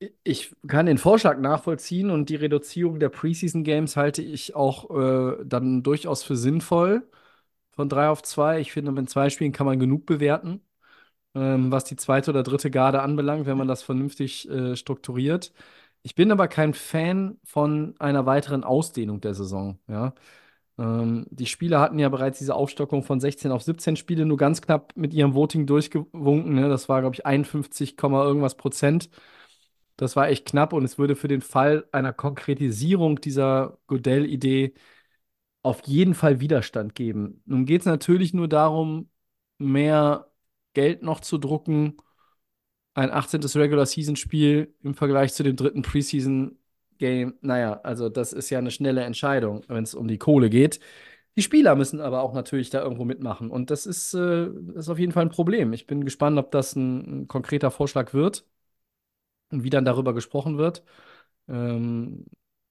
Ich kann den Vorschlag nachvollziehen und die Reduzierung der Preseason Games halte ich auch äh, dann durchaus für sinnvoll von drei auf zwei. Ich finde, mit zwei Spielen kann man genug bewerten, ähm, was die zweite oder dritte Garde anbelangt, wenn man das vernünftig äh, strukturiert. Ich bin aber kein Fan von einer weiteren Ausdehnung der Saison. Ja? Ähm, die Spieler hatten ja bereits diese Aufstockung von sechzehn auf siebzehn Spiele nur ganz knapp mit ihrem Voting durchgewunken. Ne? Das war, glaube ich, einundfünfzig, Komma irgendwas Prozent. Das war echt knapp und es würde für den Fall einer Konkretisierung dieser Godell-Idee auf jeden Fall Widerstand geben. Nun geht es natürlich nur darum, mehr Geld noch zu drucken. Ein achtzehntes Regular-Season-Spiel im Vergleich zu dem dritten Preseason-Game. Naja, also das ist ja eine schnelle Entscheidung, wenn es um die Kohle geht. Die Spieler müssen aber auch natürlich da irgendwo mitmachen. Und das ist, äh, ist auf jeden Fall ein Problem. Ich bin gespannt, ob das ein, ein konkreter Vorschlag wird und wie dann darüber gesprochen wird. Ähm,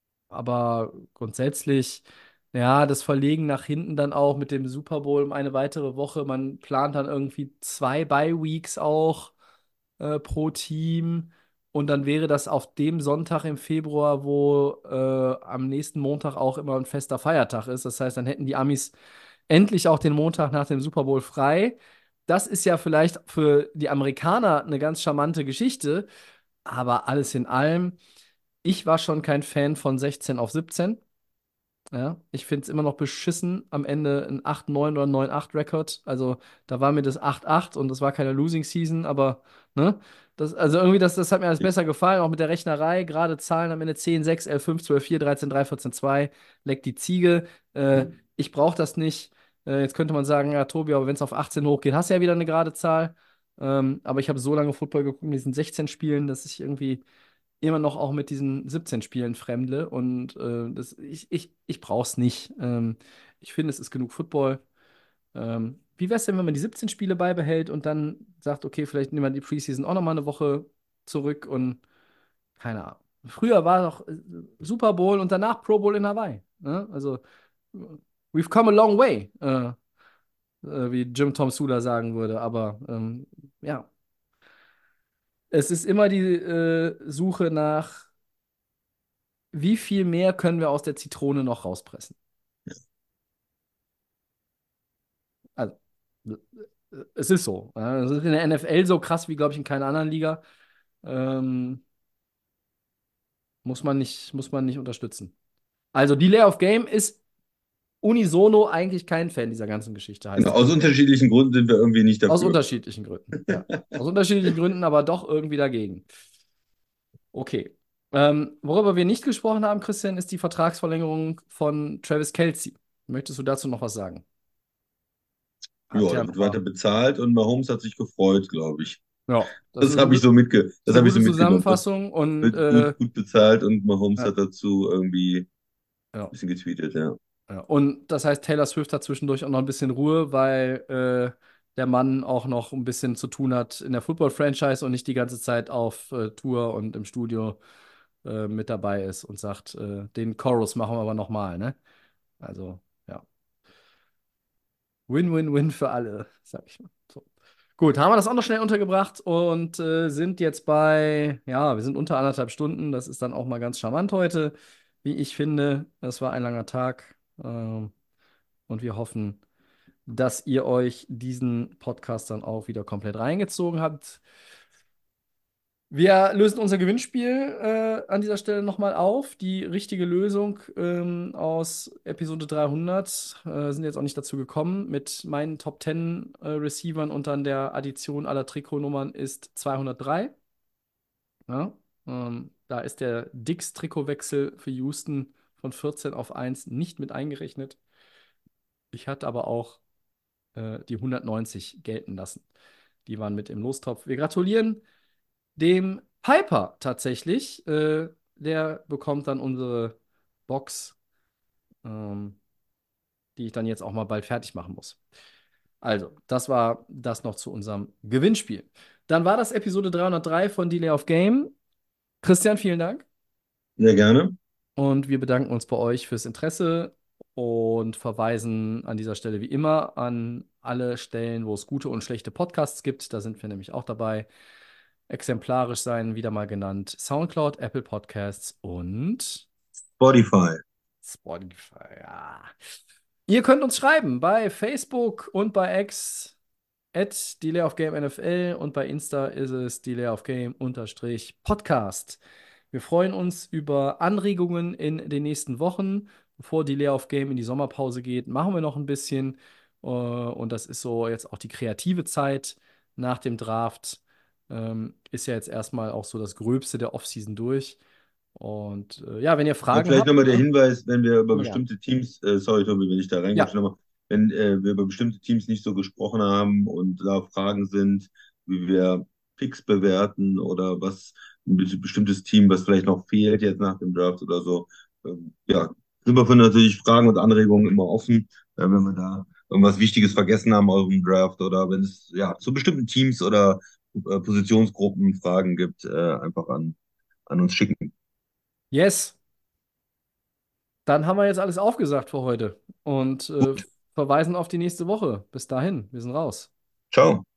aber grundsätzlich, ja, das Verlegen nach hinten dann auch mit dem Super Bowl um eine weitere Woche. Man plant dann irgendwie zwei Bye-Weeks auch äh, pro Team. Und dann wäre das auf dem Sonntag im Februar, wo äh, am nächsten Montag auch immer ein fester Feiertag ist. Das heißt, dann hätten die Amis endlich auch den Montag nach dem Super Bowl frei. Das ist ja vielleicht für die Amerikaner eine ganz charmante Geschichte, aber alles in allem, ich war schon kein Fan von sechzehn auf siebzehn. Ja, ich finde es immer noch beschissen, am Ende ein acht neun oder neun acht Rekord. Also da war mir das acht acht und das war keine Losing Season, aber ne, das, also irgendwie, das, das hat mir alles besser gefallen, auch mit der Rechnerei, gerade Zahlen am Ende zehn sechs, elf fünf, zwölf vier, dreizehn drei, vierzehn zwei, leckt die Ziege. Äh, ich brauche das nicht. Äh, jetzt könnte man sagen, ja, Tobi, aber wenn es auf achtzehn hochgeht, hast du ja wieder eine gerade Zahl. Ähm, aber ich habe so lange Football geguckt in diesen sechzehn Spielen, dass ich irgendwie immer noch auch mit diesen siebzehn Spielen fremdle und äh, das, ich, ich, ich brauche es nicht. Ähm, ich finde, es ist genug Football. Ähm, wie wäre es denn, wenn man die siebzehn Spiele beibehält und dann sagt, okay, vielleicht nehmen wir die Preseason auch noch mal eine Woche zurück und keine Ahnung. Früher war doch äh, Super Bowl und danach Pro Bowl in Hawaii. Ne? Also, äh, we've come a long way, äh, äh, wie Jim Tom Sula sagen würde. Aber ähm, ja, es ist immer die äh, Suche nach wie viel mehr können wir aus der Zitrone noch rauspressen? Also, äh, es ist so. Ja. Es ist in der N F L so krass wie, glaube ich, in keiner anderen Liga. Ähm, muss man nicht, muss man nicht unterstützen. Also, Delay of Game ist unisono eigentlich kein Fan dieser ganzen Geschichte, heißt Genau, es aus bei mir. unterschiedlichen Gründen sind wir irgendwie nicht Aus dafür. unterschiedlichen Gründen. Ja. Aus unterschiedlichen Gründen, aber doch irgendwie dagegen. Okay. Ähm, worüber wir nicht gesprochen haben, Christian, ist die Vertragsverlängerung von Travis Kelce. Möchtest du dazu noch was sagen? Hat Ja, ja da wird nochmal. weiter bezahlt und Mahomes hat sich gefreut, glaube ich. Ja, das Das ist eine, habe ich gu- so mitge, ist das eine habe ich so gute mitgenommen. Das Zusammenfassung und wird äh, gut, gut bezahlt und Mahomes ja, hat dazu irgendwie ein ja, bisschen getweetet, ja. ja. Und das heißt, Taylor Swift hat zwischendurch auch noch ein bisschen Ruhe, weil äh, der Mann auch noch ein bisschen zu tun hat in der Football-Franchise und nicht die ganze Zeit auf äh, Tour und im Studio äh, mit dabei ist und sagt, äh, den Chorus machen wir aber nochmal, ne? Also, ja. Win-win-win für alle, sag ich mal. So. Gut, haben wir das auch noch schnell untergebracht und äh, sind jetzt bei, ja, wir sind unter anderthalb Stunden. Das ist dann auch mal ganz charmant heute, wie ich finde. Es war ein langer Tag ähm, und wir hoffen, dass ihr euch diesen Podcast dann auch wieder komplett reingezogen habt. Wir lösen unser Gewinnspiel äh, an dieser Stelle nochmal auf. Die richtige Lösung ähm, aus Episode dreihundert äh, sind jetzt auch nicht dazu gekommen. Mit meinen Top zehn äh, Receivern und dann der Addition aller Trikotnummern ist zweihundertdrei. Ja? Ähm, da ist der Dix-Trikotwechsel für Houston von vierzehn auf eins nicht mit eingerechnet. Ich hatte aber auch äh, die hundertneunzig gelten lassen. Die waren mit im Lostopf. Wir gratulieren dem Piper tatsächlich. Äh, der bekommt dann unsere Box, ähm, die ich dann jetzt auch mal bald fertig machen muss. Also, das war das noch zu unserem Gewinnspiel. Dann war das Episode dreihundertdrei von Delay of Game. Christian, vielen Dank. Sehr gerne. Und wir bedanken uns bei euch fürs Interesse und verweisen an dieser Stelle wie immer an alle Stellen, wo es gute und schlechte Podcasts gibt. Da sind wir nämlich auch dabei. exemplarisch sein, wieder mal genannt. SoundCloud, Apple Podcasts und Spotify. Spotify. Ja. Ihr könnt uns schreiben bei Facebook und bei X at Delay of Game N F L und bei Insta ist es Delay of Game unterstrich Podcast. Wir freuen uns über Anregungen in den nächsten Wochen. Bevor Delay of Game in die Sommerpause geht, machen wir noch ein bisschen. Äh, Und das ist so jetzt auch die kreative Zeit nach dem Draft. Ähm, Ist ja jetzt erstmal auch so das Gröbste der Offseason durch. Und äh, ja, wenn ihr Ja, Fragen vielleicht habt, nochmal der ne? Hinweis, wenn wir über Immer gern. bestimmte Teams, äh, sorry Tobi, wenn ich da reingrätsche, Ja, nochmal, wenn äh, wir über bestimmte Teams nicht so gesprochen haben und da Fragen sind, wie wir Picks bewerten oder was ein be- bestimmtes Team, was vielleicht noch fehlt jetzt nach dem Draft oder so, ähm, ja, sind wir für natürlich Fragen und Anregungen immer offen, äh, wenn wir da irgendwas Wichtiges vergessen haben aus dem Draft oder wenn es ja zu bestimmten Teams oder äh, Positionsgruppen Fragen gibt, äh, einfach an, an uns schicken. yes. Dann haben wir jetzt alles aufgesagt für heute und äh, verweisen auf die nächste Woche. Bis dahin, wir sind raus. Ciao.